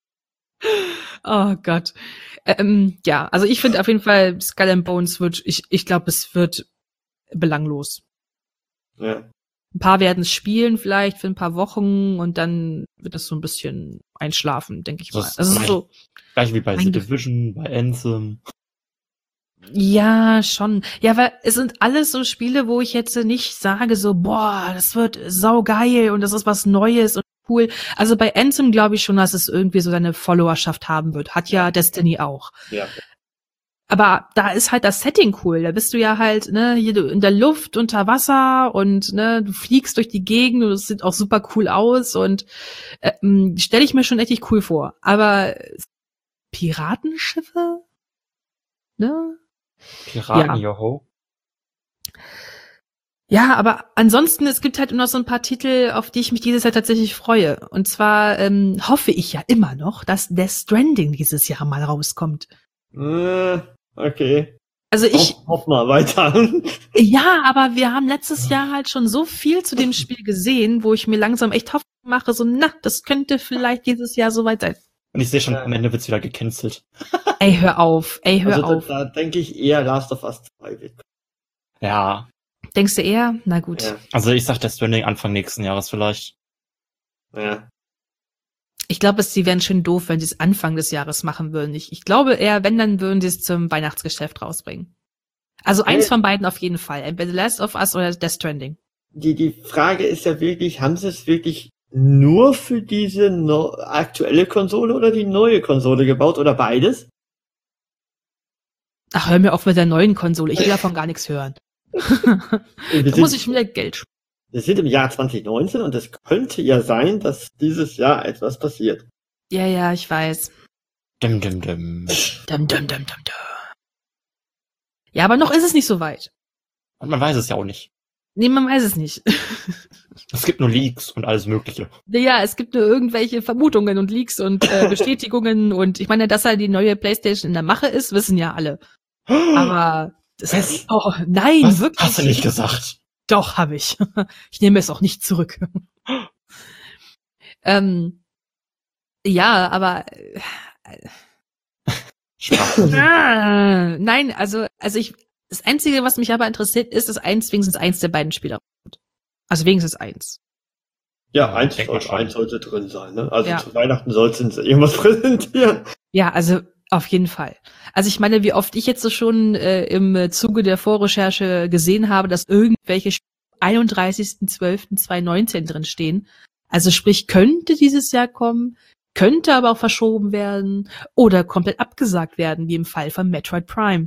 [SPEAKER 3] Oh Gott. Ähm, ja, also ich finde auf jeden Fall, Skull and Bones wird, ich, ich glaube, es wird belanglos.
[SPEAKER 5] Ja.
[SPEAKER 3] Ein paar werden es spielen vielleicht für ein paar Wochen und dann wird es so ein bisschen einschlafen, denke ich mal.
[SPEAKER 4] Das ist
[SPEAKER 3] Also es ist so,
[SPEAKER 4] Gleich wie bei The
[SPEAKER 3] Mein
[SPEAKER 4] Division, bei Anthem.
[SPEAKER 3] ja, schon. Ja, weil es sind alles so Spiele, wo ich jetzt nicht sage so, boah, das wird saugeil und das ist was Neues und cool. Also bei Anthem glaube ich schon, dass es irgendwie so seine Followerschaft haben wird. Hat ja Destiny auch.
[SPEAKER 5] Ja.
[SPEAKER 3] Aber da ist halt das Setting cool. Da bist du ja halt, ne, hier du in der Luft, unter Wasser und, ne, du fliegst durch die Gegend und es sieht auch super cool aus und ähm, stelle ich mir schon richtig cool vor. Aber Piratenschiffe? Ne?
[SPEAKER 4] Piraten,
[SPEAKER 3] Ja.
[SPEAKER 4] joho.
[SPEAKER 3] Ja, aber ansonsten, es gibt halt noch so ein paar Titel, auf die ich mich dieses Jahr tatsächlich freue. Und zwar ähm, hoffe ich ja immer noch, dass Death Stranding dieses Jahr mal rauskommt.
[SPEAKER 5] Äh, okay.
[SPEAKER 3] Also ich,
[SPEAKER 5] Hoff, hoff mal weiter.
[SPEAKER 3] ja, aber wir haben letztes Jahr halt schon so viel zu dem Spiel gesehen, wo ich mir langsam echt Hoffnung mache, so, na, das könnte vielleicht dieses Jahr soweit sein.
[SPEAKER 4] Und ich sehe schon,
[SPEAKER 5] Ja.
[SPEAKER 4] am Ende wird's wieder gecancelt.
[SPEAKER 3] Ey, hör auf, ey, hör
[SPEAKER 5] Also
[SPEAKER 3] auf.
[SPEAKER 5] da, da denke ich eher Last of Us zwei wird.
[SPEAKER 4] Ja,
[SPEAKER 3] Denkst du eher? Na gut.
[SPEAKER 5] Ja,
[SPEAKER 4] also ich sag Death Stranding Anfang nächsten Jahres vielleicht.
[SPEAKER 5] ja.
[SPEAKER 3] Ich glaube, sie wären schön doof, wenn sie es Anfang des Jahres machen würden. Ich, ich glaube eher, wenn, dann würden sie es zum Weihnachtsgeschäft rausbringen. Also eins
[SPEAKER 5] Äh.
[SPEAKER 3] von beiden auf jeden Fall. Entweder The Last of Us oder Death Stranding.
[SPEAKER 5] Die, die Frage ist ja wirklich, haben sie es wirklich nur für diese no aktuelle Konsole oder die neue Konsole gebaut oder beides?
[SPEAKER 3] Ach, hör mir auf mit der neuen Konsole. Ich will davon gar nichts hören.
[SPEAKER 5] Wir
[SPEAKER 3] Da
[SPEAKER 5] sind,
[SPEAKER 3] muss ich wieder Geld sparen.
[SPEAKER 5] wir sind im Jahr zwanzig neunzehn und es könnte ja sein, dass dieses Jahr etwas passiert.
[SPEAKER 3] Ja, ja, ich weiß.
[SPEAKER 4] Dim, dim, dim.
[SPEAKER 3] Dum, dum, dum, dum, dum. Ja, aber noch ist es nicht so weit.
[SPEAKER 4] Und man weiß es ja auch nicht.
[SPEAKER 3] Nee, man weiß es nicht.
[SPEAKER 4] Es gibt nur Leaks und alles Mögliche.
[SPEAKER 3] Ja, es gibt nur irgendwelche Vermutungen und Leaks und äh, Bestätigungen und ich meine, dass halt die neue PlayStation in der Mache ist, wissen ja alle. Aber das
[SPEAKER 4] Was?
[SPEAKER 3] heißt, oh nein,
[SPEAKER 4] Was?
[SPEAKER 3] wirklich.
[SPEAKER 4] Hast du nicht gesagt?
[SPEAKER 3] Doch, habe ich. Ich nehme es auch nicht zurück. ähm, ja, aber äh,
[SPEAKER 4] Sprach.
[SPEAKER 3] ah, nein, also also ich das Einzige, was mich aber interessiert, ist, dass eins wenigstens eins der beiden Spieler kommt. Also wenigstens eins.
[SPEAKER 5] Ja,
[SPEAKER 4] Ja,
[SPEAKER 5] eins,
[SPEAKER 4] denk mal
[SPEAKER 5] soll,
[SPEAKER 4] schon.
[SPEAKER 5] eins sollte drin sein. Ne? Also
[SPEAKER 3] Ja.
[SPEAKER 5] zu Weihnachten sollten sie irgendwas präsentieren.
[SPEAKER 3] Ja, also auf jeden Fall. Also ich meine, wie oft ich jetzt so schon äh, im Zuge der Vorrecherche gesehen habe, dass irgendwelche Spiele einunddreißigsten zwölften zweitausendneunzehn drin stehen. Also sprich, könnte dieses Jahr kommen, könnte aber auch verschoben werden oder komplett abgesagt werden, wie im Fall von Metroid Prime.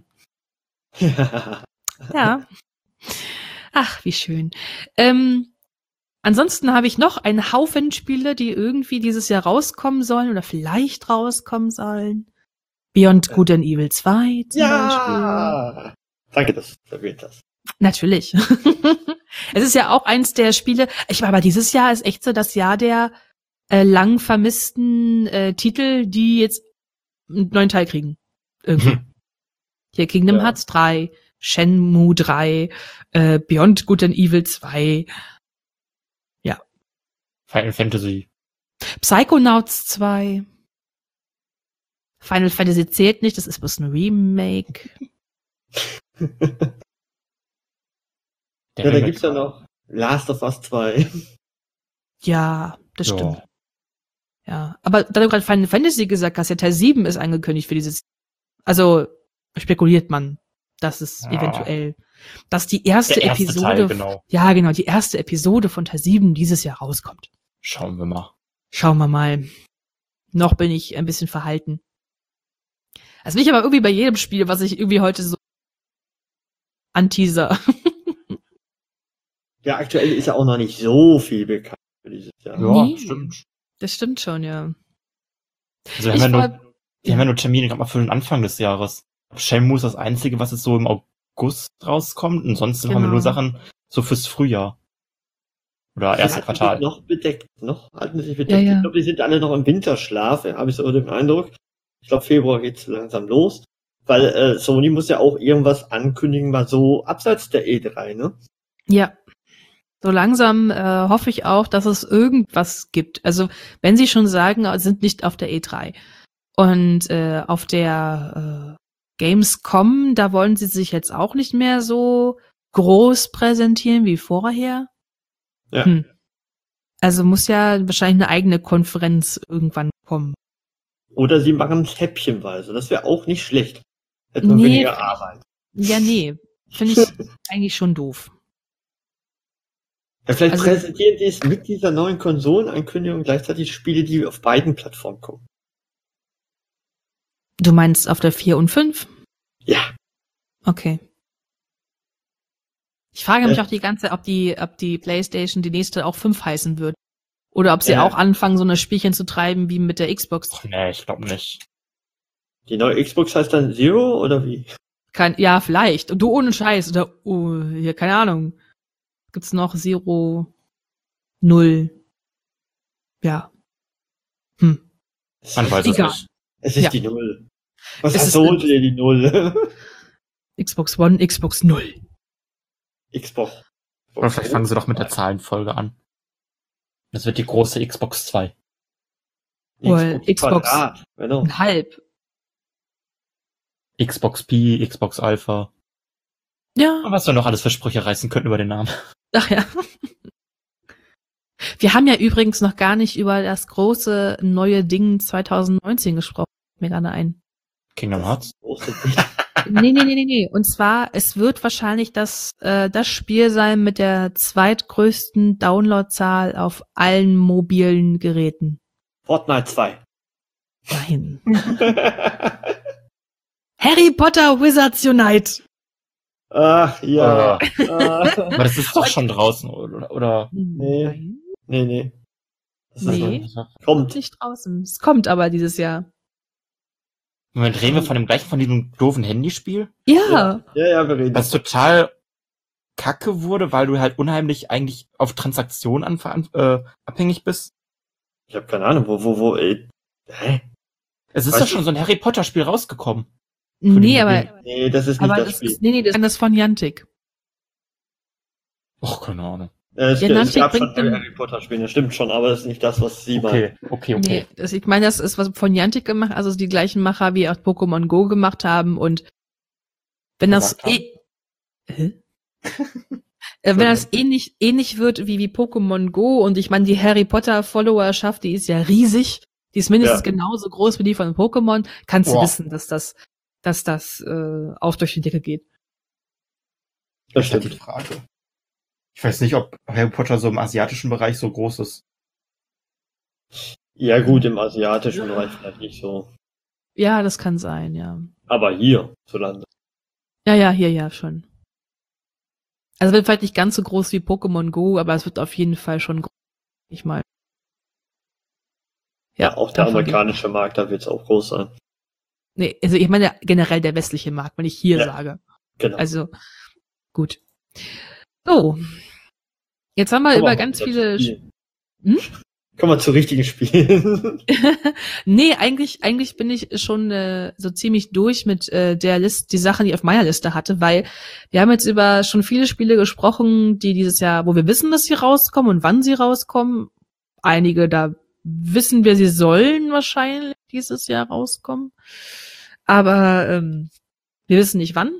[SPEAKER 3] Ja. Ach, wie schön. Ähm, ansonsten habe ich noch einen Haufen Spiele, die irgendwie dieses Jahr rauskommen sollen oder vielleicht rauskommen sollen. Beyond Good and Evil zwei zum Beispiel.
[SPEAKER 5] Ja! Danke, dass du erwähnt hast.
[SPEAKER 3] Natürlich. Es ist ja auch eins der Spiele. Ich war aber dieses Jahr ist echt so das Jahr der äh, lang vermissten äh, Titel, die jetzt einen neuen Teil kriegen. Irgendwie.
[SPEAKER 4] Hm.
[SPEAKER 3] Hier Kingdom
[SPEAKER 5] Ja.
[SPEAKER 3] Hearts drei, Shenmue drei, äh, Beyond Good and Evil zwei,
[SPEAKER 4] Final Fantasy.
[SPEAKER 3] Psychonauts zwei. Final Fantasy zählt nicht, das ist bloß ein Remake.
[SPEAKER 4] Der
[SPEAKER 5] Ja, da
[SPEAKER 4] Remake.
[SPEAKER 5] gibt's ja noch Last of Us zwei.
[SPEAKER 3] Ja, das
[SPEAKER 4] Ja.
[SPEAKER 3] stimmt. Ja, aber da du gerade Final Fantasy gesagt hast, ja Teil sieben ist angekündigt für dieses. Also spekuliert man, dass es
[SPEAKER 4] Ja.
[SPEAKER 3] eventuell, dass die erste,
[SPEAKER 4] Der erste
[SPEAKER 3] Episode,
[SPEAKER 4] Teil, genau.
[SPEAKER 3] ja genau, die erste Episode von Teil sieben dieses Jahr rauskommt.
[SPEAKER 4] Schauen wir mal.
[SPEAKER 3] Schauen wir mal. Noch bin ich ein bisschen verhalten. Das bin ich aber irgendwie bei jedem Spiel, was ich irgendwie heute so anteaser.
[SPEAKER 5] Ja, aktuell ist ja auch noch nicht so viel bekannt für dieses Jahr.
[SPEAKER 4] Ja,
[SPEAKER 3] Nee.
[SPEAKER 4] stimmt.
[SPEAKER 3] Das stimmt schon, ja.
[SPEAKER 4] Also wir
[SPEAKER 3] Ich
[SPEAKER 4] haben, ja
[SPEAKER 3] war-
[SPEAKER 4] nur, wir haben ja nur Termine gerade mal für den Anfang des Jahres. Shenmue ist das Einzige, was jetzt so im August rauskommt. Und sonst haben wir
[SPEAKER 3] Genau.
[SPEAKER 4] nur Sachen so fürs Frühjahr. Oder erste
[SPEAKER 5] Die halten
[SPEAKER 4] Quartal.
[SPEAKER 5] sich noch bedeckt, noch halten sich bedeckt.
[SPEAKER 3] Ja, ja.
[SPEAKER 5] Ich glaube, die sind alle noch im Winterschlaf, ja, habe ich so den Eindruck. Ich glaube, Februar geht's langsam los. Weil äh, Sony muss ja auch irgendwas ankündigen, mal so abseits der E drei, ne?
[SPEAKER 3] Ja. So langsam äh, hoffe ich auch, dass es irgendwas gibt. Also wenn sie schon sagen, äh, sind nicht auf der E drei. Und äh, auf der äh, Gamescom, da wollen sie sich jetzt auch nicht mehr so groß präsentieren wie vorher.
[SPEAKER 5] Ja.
[SPEAKER 3] Hm. Also muss ja wahrscheinlich eine eigene Konferenz irgendwann kommen.
[SPEAKER 5] Oder sie machen es häppchenweise. Das wäre auch nicht schlecht. Hätten wir
[SPEAKER 3] Nee.
[SPEAKER 5] weniger Arbeit.
[SPEAKER 3] Ja, nee. Finde ich eigentlich schon doof.
[SPEAKER 5] Ja, vielleicht
[SPEAKER 3] Also-
[SPEAKER 5] präsentieren die es mit dieser neuen Konsolenankündigung gleichzeitig Spiele, die auf beiden Plattformen kommen.
[SPEAKER 3] Du meinst auf der vier und fünf?
[SPEAKER 5] Ja.
[SPEAKER 3] Okay. Ich frage mich
[SPEAKER 5] Äh.
[SPEAKER 3] auch die ganze, ob die, ob die PlayStation die nächste auch fünf heißen wird. Oder ob sie
[SPEAKER 5] Ja.
[SPEAKER 3] auch anfangen, so eine Spielchen zu treiben wie mit der Xbox.
[SPEAKER 4] Ach, nee, ich glaube nicht.
[SPEAKER 5] Die neue Xbox heißt dann Zero oder wie?
[SPEAKER 3] Kein, ja, vielleicht. Und du ohne Scheiß. Oder, oh, hier, keine Ahnung. Gibt's noch Zero, Null. Ja. Hm.
[SPEAKER 4] Man weiß
[SPEAKER 3] Egal.
[SPEAKER 4] es nicht.
[SPEAKER 5] Es ist
[SPEAKER 3] Ja.
[SPEAKER 5] die Null. Was
[SPEAKER 3] Es
[SPEAKER 5] heißt
[SPEAKER 3] ist-
[SPEAKER 5] so dir die Null?
[SPEAKER 3] Xbox One, Xbox null.
[SPEAKER 5] Xbox.
[SPEAKER 4] Oder vielleicht fangen sie doch mit der Zahlenfolge an. Das wird die große Xbox zwei.
[SPEAKER 3] Oder Xbox
[SPEAKER 5] Quadrat, genau.
[SPEAKER 3] ein halb.
[SPEAKER 4] Xbox Pi, Xbox Alpha.
[SPEAKER 3] Ja.
[SPEAKER 4] Und was wir noch alles für Sprüche reißen könnten über den Namen.
[SPEAKER 3] Ach ja. Wir haben ja übrigens noch gar nicht über das große neue Ding zwanzig neunzehn gesprochen. Mir gerade ein.
[SPEAKER 4] Kingdom Hearts.
[SPEAKER 3] Nee, nee, nee, nee, nee. Und zwar, es wird wahrscheinlich das, äh, das Spiel sein mit der zweitgrößten Downloadzahl auf allen mobilen Geräten.
[SPEAKER 5] Fortnite zwei.
[SPEAKER 3] Nein. Harry Potter Wizards Unite.
[SPEAKER 5] Ach, ja.
[SPEAKER 4] Äh.
[SPEAKER 5] Ah.
[SPEAKER 4] Aber das ist doch schon draußen, oder? oder?
[SPEAKER 5] Nee.
[SPEAKER 3] Nein.
[SPEAKER 5] Nee, nee. Das
[SPEAKER 3] Nee.
[SPEAKER 5] ist kommt.
[SPEAKER 3] Nicht draußen. Es kommt aber dieses Jahr.
[SPEAKER 4] Moment, reden wir von dem gleichen, von diesem doofen Handyspiel?
[SPEAKER 3] Ja.
[SPEAKER 5] Ja, ja, wir reden.
[SPEAKER 4] Das total kacke wurde, weil du halt unheimlich eigentlich auf Transaktionen anver- äh, abhängig bist.
[SPEAKER 5] Ich habe keine Ahnung, wo, wo, wo, ey. Hä?
[SPEAKER 4] Es ist
[SPEAKER 5] Weißt
[SPEAKER 4] doch
[SPEAKER 5] du-
[SPEAKER 4] schon so ein Harry Potter Spiel rausgekommen.
[SPEAKER 3] Nee,
[SPEAKER 4] den
[SPEAKER 3] aber,
[SPEAKER 5] Nee, das ist nicht
[SPEAKER 3] aber
[SPEAKER 5] das
[SPEAKER 3] das
[SPEAKER 5] Spiel.
[SPEAKER 3] ist, nee, nee, das ist das von Niantic.
[SPEAKER 4] Och, keine Ahnung.
[SPEAKER 5] Äh, es,
[SPEAKER 3] Ja,
[SPEAKER 5] es
[SPEAKER 3] Niantic
[SPEAKER 5] gab schon
[SPEAKER 3] bringt den-
[SPEAKER 5] Harry Potter Spiele, das stimmt schon, aber das ist nicht das, was sie meinen.
[SPEAKER 4] Okay, okay, okay.
[SPEAKER 3] Nee, das, ich meine, das ist was von Niantic gemacht, also die gleichen Macher, wie auch Pokémon Go gemacht haben und wenn das
[SPEAKER 4] Gemacht
[SPEAKER 3] eh, Hä? Äh, wenn das ähnlich, ähnlich wird wie, wie Pokémon Go und ich meine, die Harry Potter Followerschaft, die ist ja riesig, die ist mindestens
[SPEAKER 5] Ja.
[SPEAKER 3] genauso groß wie die von Pokémon, kannst du
[SPEAKER 4] Boah.
[SPEAKER 3] wissen, dass das, dass das äh, auch durch die Decke geht.
[SPEAKER 5] Das
[SPEAKER 4] Ich hab die
[SPEAKER 5] stimmt.
[SPEAKER 4] Frage. Ich weiß nicht, ob Harry Potter so im asiatischen Bereich so groß ist.
[SPEAKER 5] Ja, gut, im asiatischen Bereich vielleicht nicht so.
[SPEAKER 3] Ja, das kann sein, ja.
[SPEAKER 5] Aber hier, so Lande.
[SPEAKER 3] Ja, ja, hier ja schon. Also wird vielleicht nicht ganz so groß wie Pokémon Go, aber es wird auf jeden Fall schon groß. Ich mal.
[SPEAKER 5] Ja, auch der
[SPEAKER 3] davon
[SPEAKER 5] amerikanische Markt, da wird es auch groß sein.
[SPEAKER 3] geht- Nee, also ich meine generell der westliche Markt, wenn ich hier
[SPEAKER 5] Ja.
[SPEAKER 3] sage.
[SPEAKER 5] Genau.
[SPEAKER 3] Also, gut. So. Jetzt haben wir
[SPEAKER 5] Kommen
[SPEAKER 3] über
[SPEAKER 5] mal
[SPEAKER 3] ganz
[SPEAKER 5] zu
[SPEAKER 3] viele.
[SPEAKER 5] Spielen.
[SPEAKER 3] Hm?
[SPEAKER 5] Kommen wir zu richtigen Spielen.
[SPEAKER 3] Nee, eigentlich, eigentlich bin ich schon äh, so ziemlich durch mit äh, der Liste, die Sachen, die ich auf meiner Liste hatte, weil wir haben jetzt über schon viele Spiele gesprochen, die dieses Jahr, wo wir wissen, dass sie rauskommen und wann sie rauskommen. Einige, da wissen wir, sie sollen wahrscheinlich dieses Jahr rauskommen. Aber ähm, wir wissen nicht wann.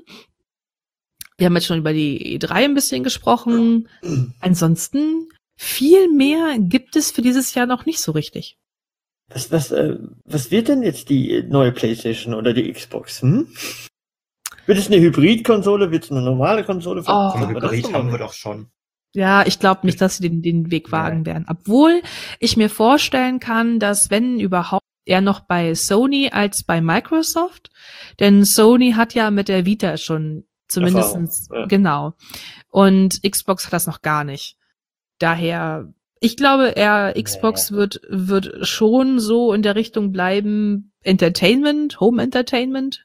[SPEAKER 3] Wir haben jetzt schon über die E drei ein bisschen gesprochen. Ansonsten viel mehr gibt es für dieses Jahr noch nicht so richtig.
[SPEAKER 5] Was, was, äh, was wird denn jetzt die neue PlayStation oder die Xbox? Hm? Wird es eine Hybrid-Konsole? Wird es eine normale Konsole?
[SPEAKER 3] Oh,
[SPEAKER 5] Können wir das
[SPEAKER 4] Hybrid
[SPEAKER 5] doch
[SPEAKER 4] haben
[SPEAKER 5] mal-
[SPEAKER 4] wir doch schon.
[SPEAKER 3] Ja, ich glaube nicht, dass sie den, den Weg wagen werden. Obwohl ich mir vorstellen kann, dass wenn überhaupt eher noch bei Sony als bei Microsoft, denn Sony hat ja mit der Vita schon zumindestens
[SPEAKER 5] Erfahrung, ja.
[SPEAKER 3] genau. Und Xbox hat das noch gar nicht. Daher, ich glaube, eher Xbox wird wird schon so in der Richtung bleiben, Entertainment, Home Entertainment.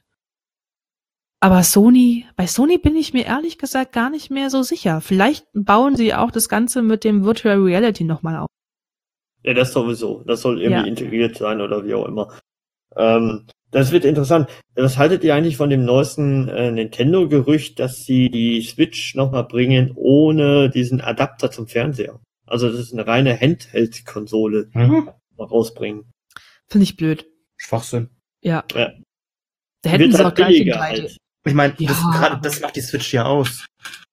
[SPEAKER 3] Aber Sony, bei Sony bin ich mir ehrlich gesagt gar nicht mehr so sicher. Vielleicht bauen sie auch das Ganze mit dem Virtual Reality nochmal auf.
[SPEAKER 5] Ja, das sowieso. Das soll irgendwie
[SPEAKER 3] Ja.
[SPEAKER 5] integriert sein oder wie auch immer. Ähm, das wird interessant. Was haltet ihr eigentlich von dem neuesten äh, Nintendo-Gerücht, dass sie die Switch nochmal bringen ohne diesen Adapter zum Fernseher? Also das ist eine reine Handheld-Konsole
[SPEAKER 4] Hm?
[SPEAKER 5] mal rausbringen.
[SPEAKER 3] Finde ich blöd.
[SPEAKER 4] Schwachsinn.
[SPEAKER 3] Ja.
[SPEAKER 5] Ja.
[SPEAKER 3] Da hätten sie
[SPEAKER 5] halt
[SPEAKER 3] auch gleich in
[SPEAKER 5] billiger
[SPEAKER 3] drei D.
[SPEAKER 5] halt.
[SPEAKER 4] Ich meine, das,
[SPEAKER 3] Ja.
[SPEAKER 4] gerade das macht die Switch ja aus.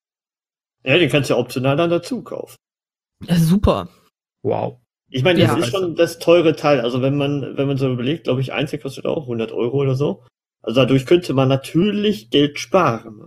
[SPEAKER 5] Ja, den kannst du ja optional dann dazu kaufen.
[SPEAKER 3] Ja, super.
[SPEAKER 4] Wow.
[SPEAKER 5] Ich meine, das
[SPEAKER 3] Ja.
[SPEAKER 5] ist schon das teure Teil. Also wenn man, wenn man so überlegt, glaube ich, eins kostet auch hundert Euro oder so. Also dadurch könnte man natürlich Geld sparen.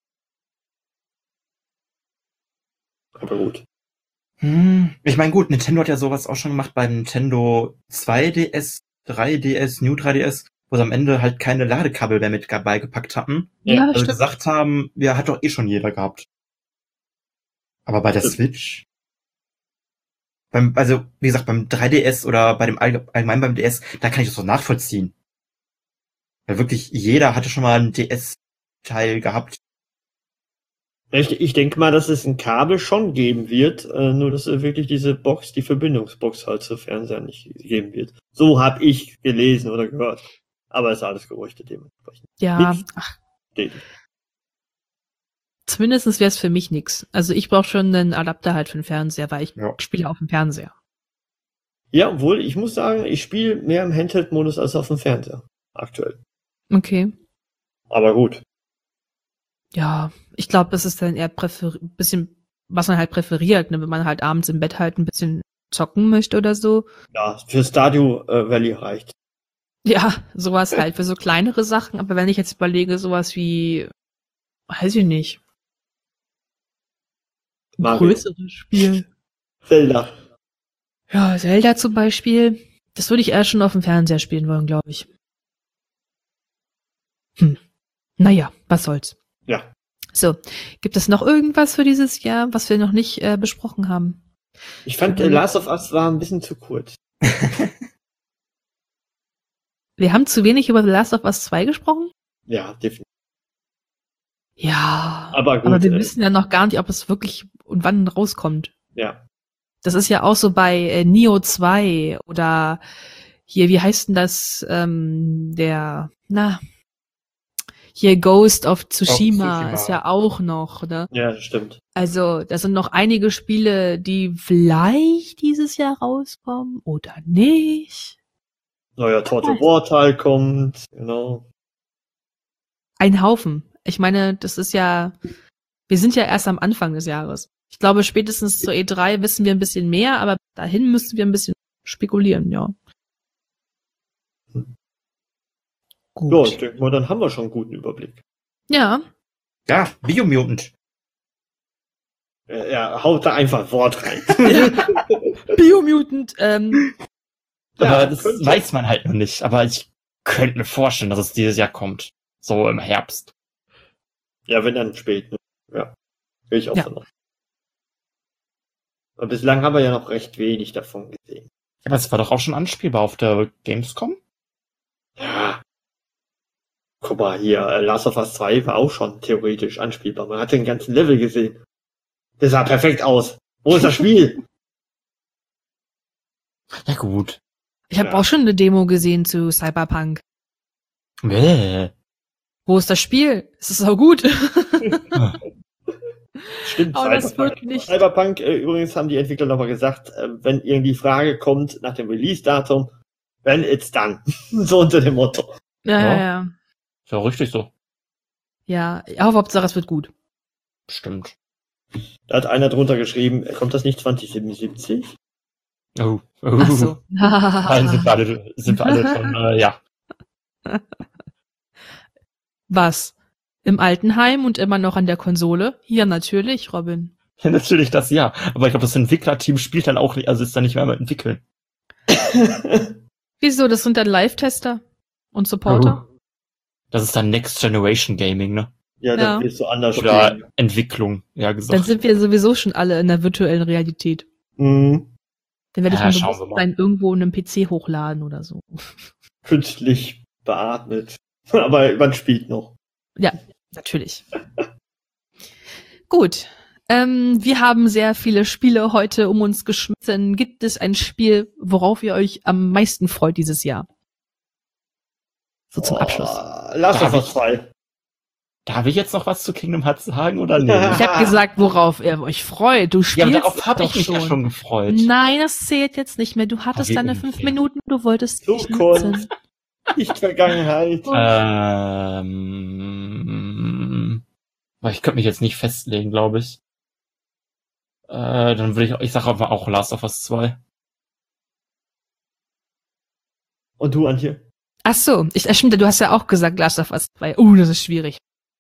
[SPEAKER 5] Aber gut.
[SPEAKER 4] Hm. Ich meine, gut, Nintendo hat ja sowas auch schon gemacht beim Nintendo zwei D S, drei D S, New drei D S, wo sie am Ende halt keine Ladekabel mehr mit dabei gepackt hatten.
[SPEAKER 5] Ja,
[SPEAKER 3] das
[SPEAKER 4] Also
[SPEAKER 3] stimmt.
[SPEAKER 4] gesagt haben, ja, hat doch eh schon jeder gehabt. Aber bei der
[SPEAKER 5] Stimmt.
[SPEAKER 4] Switch? Beim, also, wie gesagt, beim drei D S oder bei dem Allg- allgemein beim D S, da kann ich das so nachvollziehen. Weil wirklich jeder hatte schon mal einen D S-Teil gehabt.
[SPEAKER 5] Ich, ich denke mal, dass es ein Kabel schon geben wird, äh, nur dass es wirklich diese Box, die Verbindungsbox halt zu Fernseher nicht geben wird. So habe ich gelesen oder gehört. Aber es ist alles Gerüchte dementsprechend.
[SPEAKER 3] Ja,
[SPEAKER 5] Nix.
[SPEAKER 3] ach,
[SPEAKER 5] Steht nicht.
[SPEAKER 3] zumindest wäre es für mich nix. Also ich brauche schon einen Adapter halt für den Fernseher, weil ich
[SPEAKER 4] Ja.
[SPEAKER 3] spiele auf dem Fernseher.
[SPEAKER 5] Ja, obwohl, ich muss sagen, ich spiele mehr im Handheld-Modus als auf dem Fernseher. Aktuell.
[SPEAKER 3] Okay.
[SPEAKER 5] Aber gut.
[SPEAKER 3] Ja, ich glaube, das ist dann eher präfer- bisschen, was man halt präferiert, ne? Wenn man halt abends im Bett halt ein bisschen zocken möchte oder so.
[SPEAKER 5] Ja, für Stardew äh, Valley reicht.
[SPEAKER 3] Ja, sowas halt für so kleinere Sachen. Aber wenn ich jetzt überlege, sowas wie, weiß ich nicht, ein
[SPEAKER 5] Mario.
[SPEAKER 3] größeres Spiel.
[SPEAKER 5] Zelda.
[SPEAKER 3] Ja, Zelda zum Beispiel. Das würde ich eher schon auf dem Fernseher spielen wollen, glaube ich. Hm. Naja, was soll's.
[SPEAKER 5] Ja.
[SPEAKER 3] So, gibt es noch irgendwas für dieses Jahr, was wir noch nicht äh, besprochen haben?
[SPEAKER 5] Ich fand, äh, Last of Us war ein bisschen zu kurz.
[SPEAKER 3] Wir haben zu wenig über The Last of Us zwei gesprochen?
[SPEAKER 5] Ja, definitiv.
[SPEAKER 3] Ja,
[SPEAKER 5] Aber gut,
[SPEAKER 3] aber wir
[SPEAKER 5] äh,
[SPEAKER 3] wissen ja noch gar nicht, ob es wirklich und wann rauskommt.
[SPEAKER 5] Ja.
[SPEAKER 3] Das ist ja auch so bei äh, Nioh zwei oder hier, wie heißt denn das, ähm, der, na, hier Ghost of Tsushima,
[SPEAKER 4] Tsushima.
[SPEAKER 3] ist ja auch noch, ne?
[SPEAKER 5] Ja, das stimmt.
[SPEAKER 3] Also, da sind noch einige Spiele, die vielleicht dieses Jahr rauskommen oder nicht.
[SPEAKER 5] Neuer Total War Teil kommt, genau.
[SPEAKER 3] Ein Haufen. Ich meine, das ist ja, wir sind ja erst am Anfang des Jahres. Ich glaube, spätestens zur E drei wissen wir ein bisschen mehr, aber dahin müssen wir ein bisschen spekulieren, ja. Gut.
[SPEAKER 5] Ja, ich denke mal, dann haben wir schon einen guten Überblick.
[SPEAKER 3] Ja,
[SPEAKER 4] Ja, Biomutant.
[SPEAKER 5] Äh, Ja, haut da einfach Wort rein.
[SPEAKER 3] Biomutant, ähm,
[SPEAKER 4] Aber
[SPEAKER 5] Ja,
[SPEAKER 4] das
[SPEAKER 5] könnte.
[SPEAKER 4] weiß man halt noch nicht. Aber ich könnte mir vorstellen, dass es dieses Jahr kommt. So im Herbst.
[SPEAKER 5] Ja, wenn dann spät. Ne? Ja, gehe ich auch
[SPEAKER 3] Ja.
[SPEAKER 5] von aus. Aber bislang haben wir ja noch recht wenig davon gesehen.
[SPEAKER 4] Aber es war doch auch schon anspielbar auf der Gamescom.
[SPEAKER 5] Ja. Guck mal hier, äh, Last of Us zwei war auch schon theoretisch anspielbar. Man hat den ganzen Level gesehen. Das sah perfekt aus. Wo ist das Spiel?
[SPEAKER 4] Ja gut.
[SPEAKER 3] ich habe
[SPEAKER 5] Ja.
[SPEAKER 3] auch schon eine Demo gesehen zu Cyberpunk.
[SPEAKER 4] Bäh.
[SPEAKER 3] Wo ist das Spiel? Es ist auch gut.
[SPEAKER 5] Stimmt,
[SPEAKER 3] Aber das
[SPEAKER 5] Cyberpunk.
[SPEAKER 3] wird nicht-
[SPEAKER 5] Cyberpunk, äh, übrigens haben die Entwickler nochmal gesagt, äh, wenn irgendwie Frage kommt nach dem Release-Datum, when it's done. So unter dem Motto.
[SPEAKER 3] Ja,
[SPEAKER 4] Ja.
[SPEAKER 3] ja, ja.
[SPEAKER 4] Ist ja richtig so.
[SPEAKER 3] Ja, ich hoffe, Hauptsache es wird gut.
[SPEAKER 4] Stimmt.
[SPEAKER 5] Da hat einer drunter geschrieben, äh, kommt das nicht zwanzig siebenundsiebzig?
[SPEAKER 4] Oh. oh.
[SPEAKER 3] Ach so.
[SPEAKER 4] Nein, sind wir alle, sind wir alle schon, äh, ja.
[SPEAKER 3] Was? Im Altenheim und immer noch an der Konsole? Ja, natürlich, Robin.
[SPEAKER 4] Ja, natürlich das ja. Aber ich glaube, das Entwicklerteam spielt dann auch nicht, also ist dann nicht mehr am entwickeln.
[SPEAKER 3] Wieso? Das sind dann Live-Tester und Supporter?
[SPEAKER 4] Das ist dann Next Generation Gaming, ne?
[SPEAKER 5] Ja, dann
[SPEAKER 3] Ja.
[SPEAKER 5] willst du anders
[SPEAKER 4] Oder
[SPEAKER 5] spielen.
[SPEAKER 4] Entwicklung, ja
[SPEAKER 3] Dann
[SPEAKER 4] gesagt.
[SPEAKER 3] sind wir sowieso schon alle in der virtuellen Realität.
[SPEAKER 5] Mhm.
[SPEAKER 3] Dann werde ich
[SPEAKER 4] Ja,
[SPEAKER 3] mein
[SPEAKER 4] schauen wir mal.
[SPEAKER 3] Bewusstsein irgendwo in einem P C hochladen oder so.
[SPEAKER 5] Künstlich beatmet. Aber man spielt noch.
[SPEAKER 3] Ja, natürlich. Gut. Ähm, wir haben sehr viele Spiele heute um uns geschmissen. Gibt es ein Spiel, worauf ihr euch am meisten freut dieses Jahr? So zum Abschluss.
[SPEAKER 5] Oh, Last
[SPEAKER 4] Da
[SPEAKER 5] of
[SPEAKER 4] hab
[SPEAKER 5] Us
[SPEAKER 4] ich-
[SPEAKER 5] zwei.
[SPEAKER 4] Darf ich jetzt noch was zu Kingdom Hearts sagen oder nicht?
[SPEAKER 5] Ja.
[SPEAKER 3] Ich habe gesagt, worauf ihr euch freut. Du
[SPEAKER 4] Ja,
[SPEAKER 3] spielst
[SPEAKER 4] aber darauf habe
[SPEAKER 3] doch
[SPEAKER 4] ich mich ja schon gefreut.
[SPEAKER 3] Nein, das zählt jetzt nicht mehr. Du hattest
[SPEAKER 4] wie
[SPEAKER 3] deine
[SPEAKER 4] unfair.
[SPEAKER 3] fünf Minuten, du wolltest dich
[SPEAKER 5] Zukunft.
[SPEAKER 3] nutzen.
[SPEAKER 5] Nicht Vergangenheit.
[SPEAKER 4] Ähm, aber ich könnte mich jetzt nicht festlegen, glaube ich. Äh, dann würde ich, ich sage aber auch Last of Us zwei.
[SPEAKER 5] Und du, Antje?
[SPEAKER 3] Ach so, ich, äh, stimmt, du hast ja auch gesagt Last of Us zwei. Uh, das ist schwierig.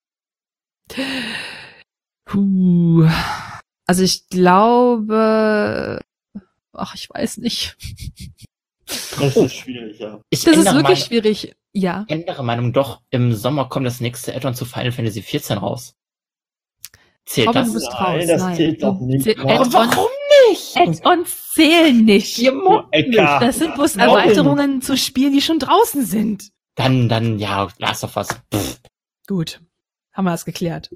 [SPEAKER 3] Puh. Also ich glaube, ach, ich weiß nicht.
[SPEAKER 5] Das ist schwierig, ja.
[SPEAKER 4] Ich
[SPEAKER 3] Das ist
[SPEAKER 4] ändere
[SPEAKER 3] wirklich
[SPEAKER 4] meine,
[SPEAKER 3] schwierig. Ja.
[SPEAKER 4] ändere Meinung doch. Im Sommer kommt das nächste Add-on zu Final Fantasy vierzehn raus. Zählt
[SPEAKER 3] Robin,
[SPEAKER 4] das?
[SPEAKER 3] du bist
[SPEAKER 5] Nein,
[SPEAKER 3] raus.
[SPEAKER 5] das
[SPEAKER 3] Nein.
[SPEAKER 5] zählt doch nicht.
[SPEAKER 3] Zähl-
[SPEAKER 5] Boah,
[SPEAKER 3] Add-ons-
[SPEAKER 4] Warum nicht?
[SPEAKER 3] Add-ons zählen nicht.
[SPEAKER 4] Ihr Mo-
[SPEAKER 5] Ecker.
[SPEAKER 3] Das sind bloß
[SPEAKER 5] Warum?
[SPEAKER 3] Erweiterungen zu Spielen, die schon draußen sind.
[SPEAKER 4] Dann, dann, ja, Last of Us. Pff.
[SPEAKER 3] Gut, haben wir das geklärt.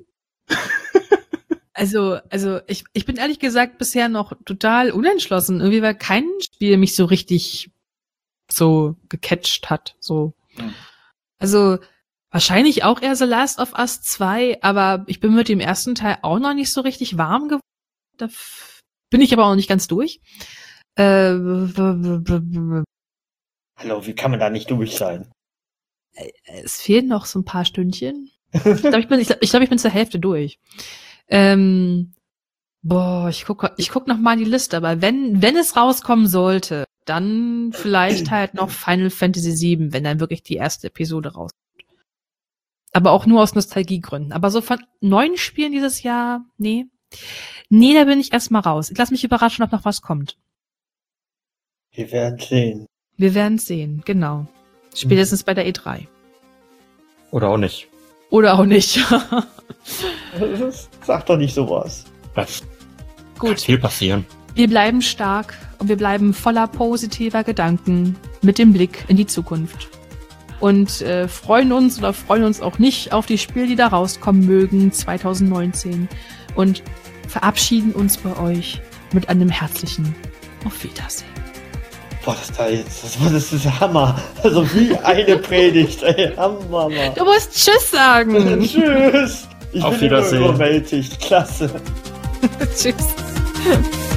[SPEAKER 3] Also, also ich, ich bin ehrlich gesagt bisher noch total unentschlossen. Irgendwie weil kein Spiel mich so richtig so gecatcht hat. So.
[SPEAKER 5] Hm.
[SPEAKER 3] Also Wahrscheinlich auch eher The Last of Us zwei, aber ich bin mit dem ersten Teil auch noch nicht so richtig warm geworden. Da f- bin ich aber auch nicht ganz durch. Äh, b- b- b-
[SPEAKER 5] Hallo, wie kann man da nicht durch sein?
[SPEAKER 3] es fehlen noch so ein paar Stündchen. Ich glaube, ich bin, ich, glaub, ich, glaub, ich bin zur Hälfte durch. Ähm, boah, ich guck, ich guck noch mal in die Liste, aber wenn, wenn es rauskommen sollte, dann vielleicht halt noch Final Fantasy sieben, wenn dann wirklich die erste Episode rauskommt. Aber auch nur aus Nostalgiegründen. Aber so von neuen Spielen dieses Jahr, nee. Nee, da bin ich erstmal raus. Ich lass mich überraschen, ob noch was kommt.
[SPEAKER 5] Wir werden sehen.
[SPEAKER 3] Wir werden sehen, genau. Spätestens bei der E drei.
[SPEAKER 4] Oder auch nicht.
[SPEAKER 3] Oder auch nicht.
[SPEAKER 5] Sag doch nicht sowas.
[SPEAKER 4] Das kann
[SPEAKER 3] Gut.
[SPEAKER 4] viel passieren.
[SPEAKER 3] Wir bleiben stark und wir bleiben voller positiver Gedanken mit dem Blick in die Zukunft. Und äh, freuen uns oder freuen uns auch nicht auf die Spiele, die da rauskommen mögen zwanzig neunzehn. Und verabschieden uns bei euch mit einem herzlichen Auf Wiedersehen.
[SPEAKER 5] Boah, das da jetzt, das, das ist Hammer. Also wie eine Predigt, ey. Hammer, Mann.
[SPEAKER 3] Du musst Tschüss sagen.
[SPEAKER 5] Tschüss. Ich
[SPEAKER 4] Auf
[SPEAKER 5] bin immer
[SPEAKER 4] Wiedersehen.
[SPEAKER 5] überwältigt. Klasse.
[SPEAKER 3] Tschüss.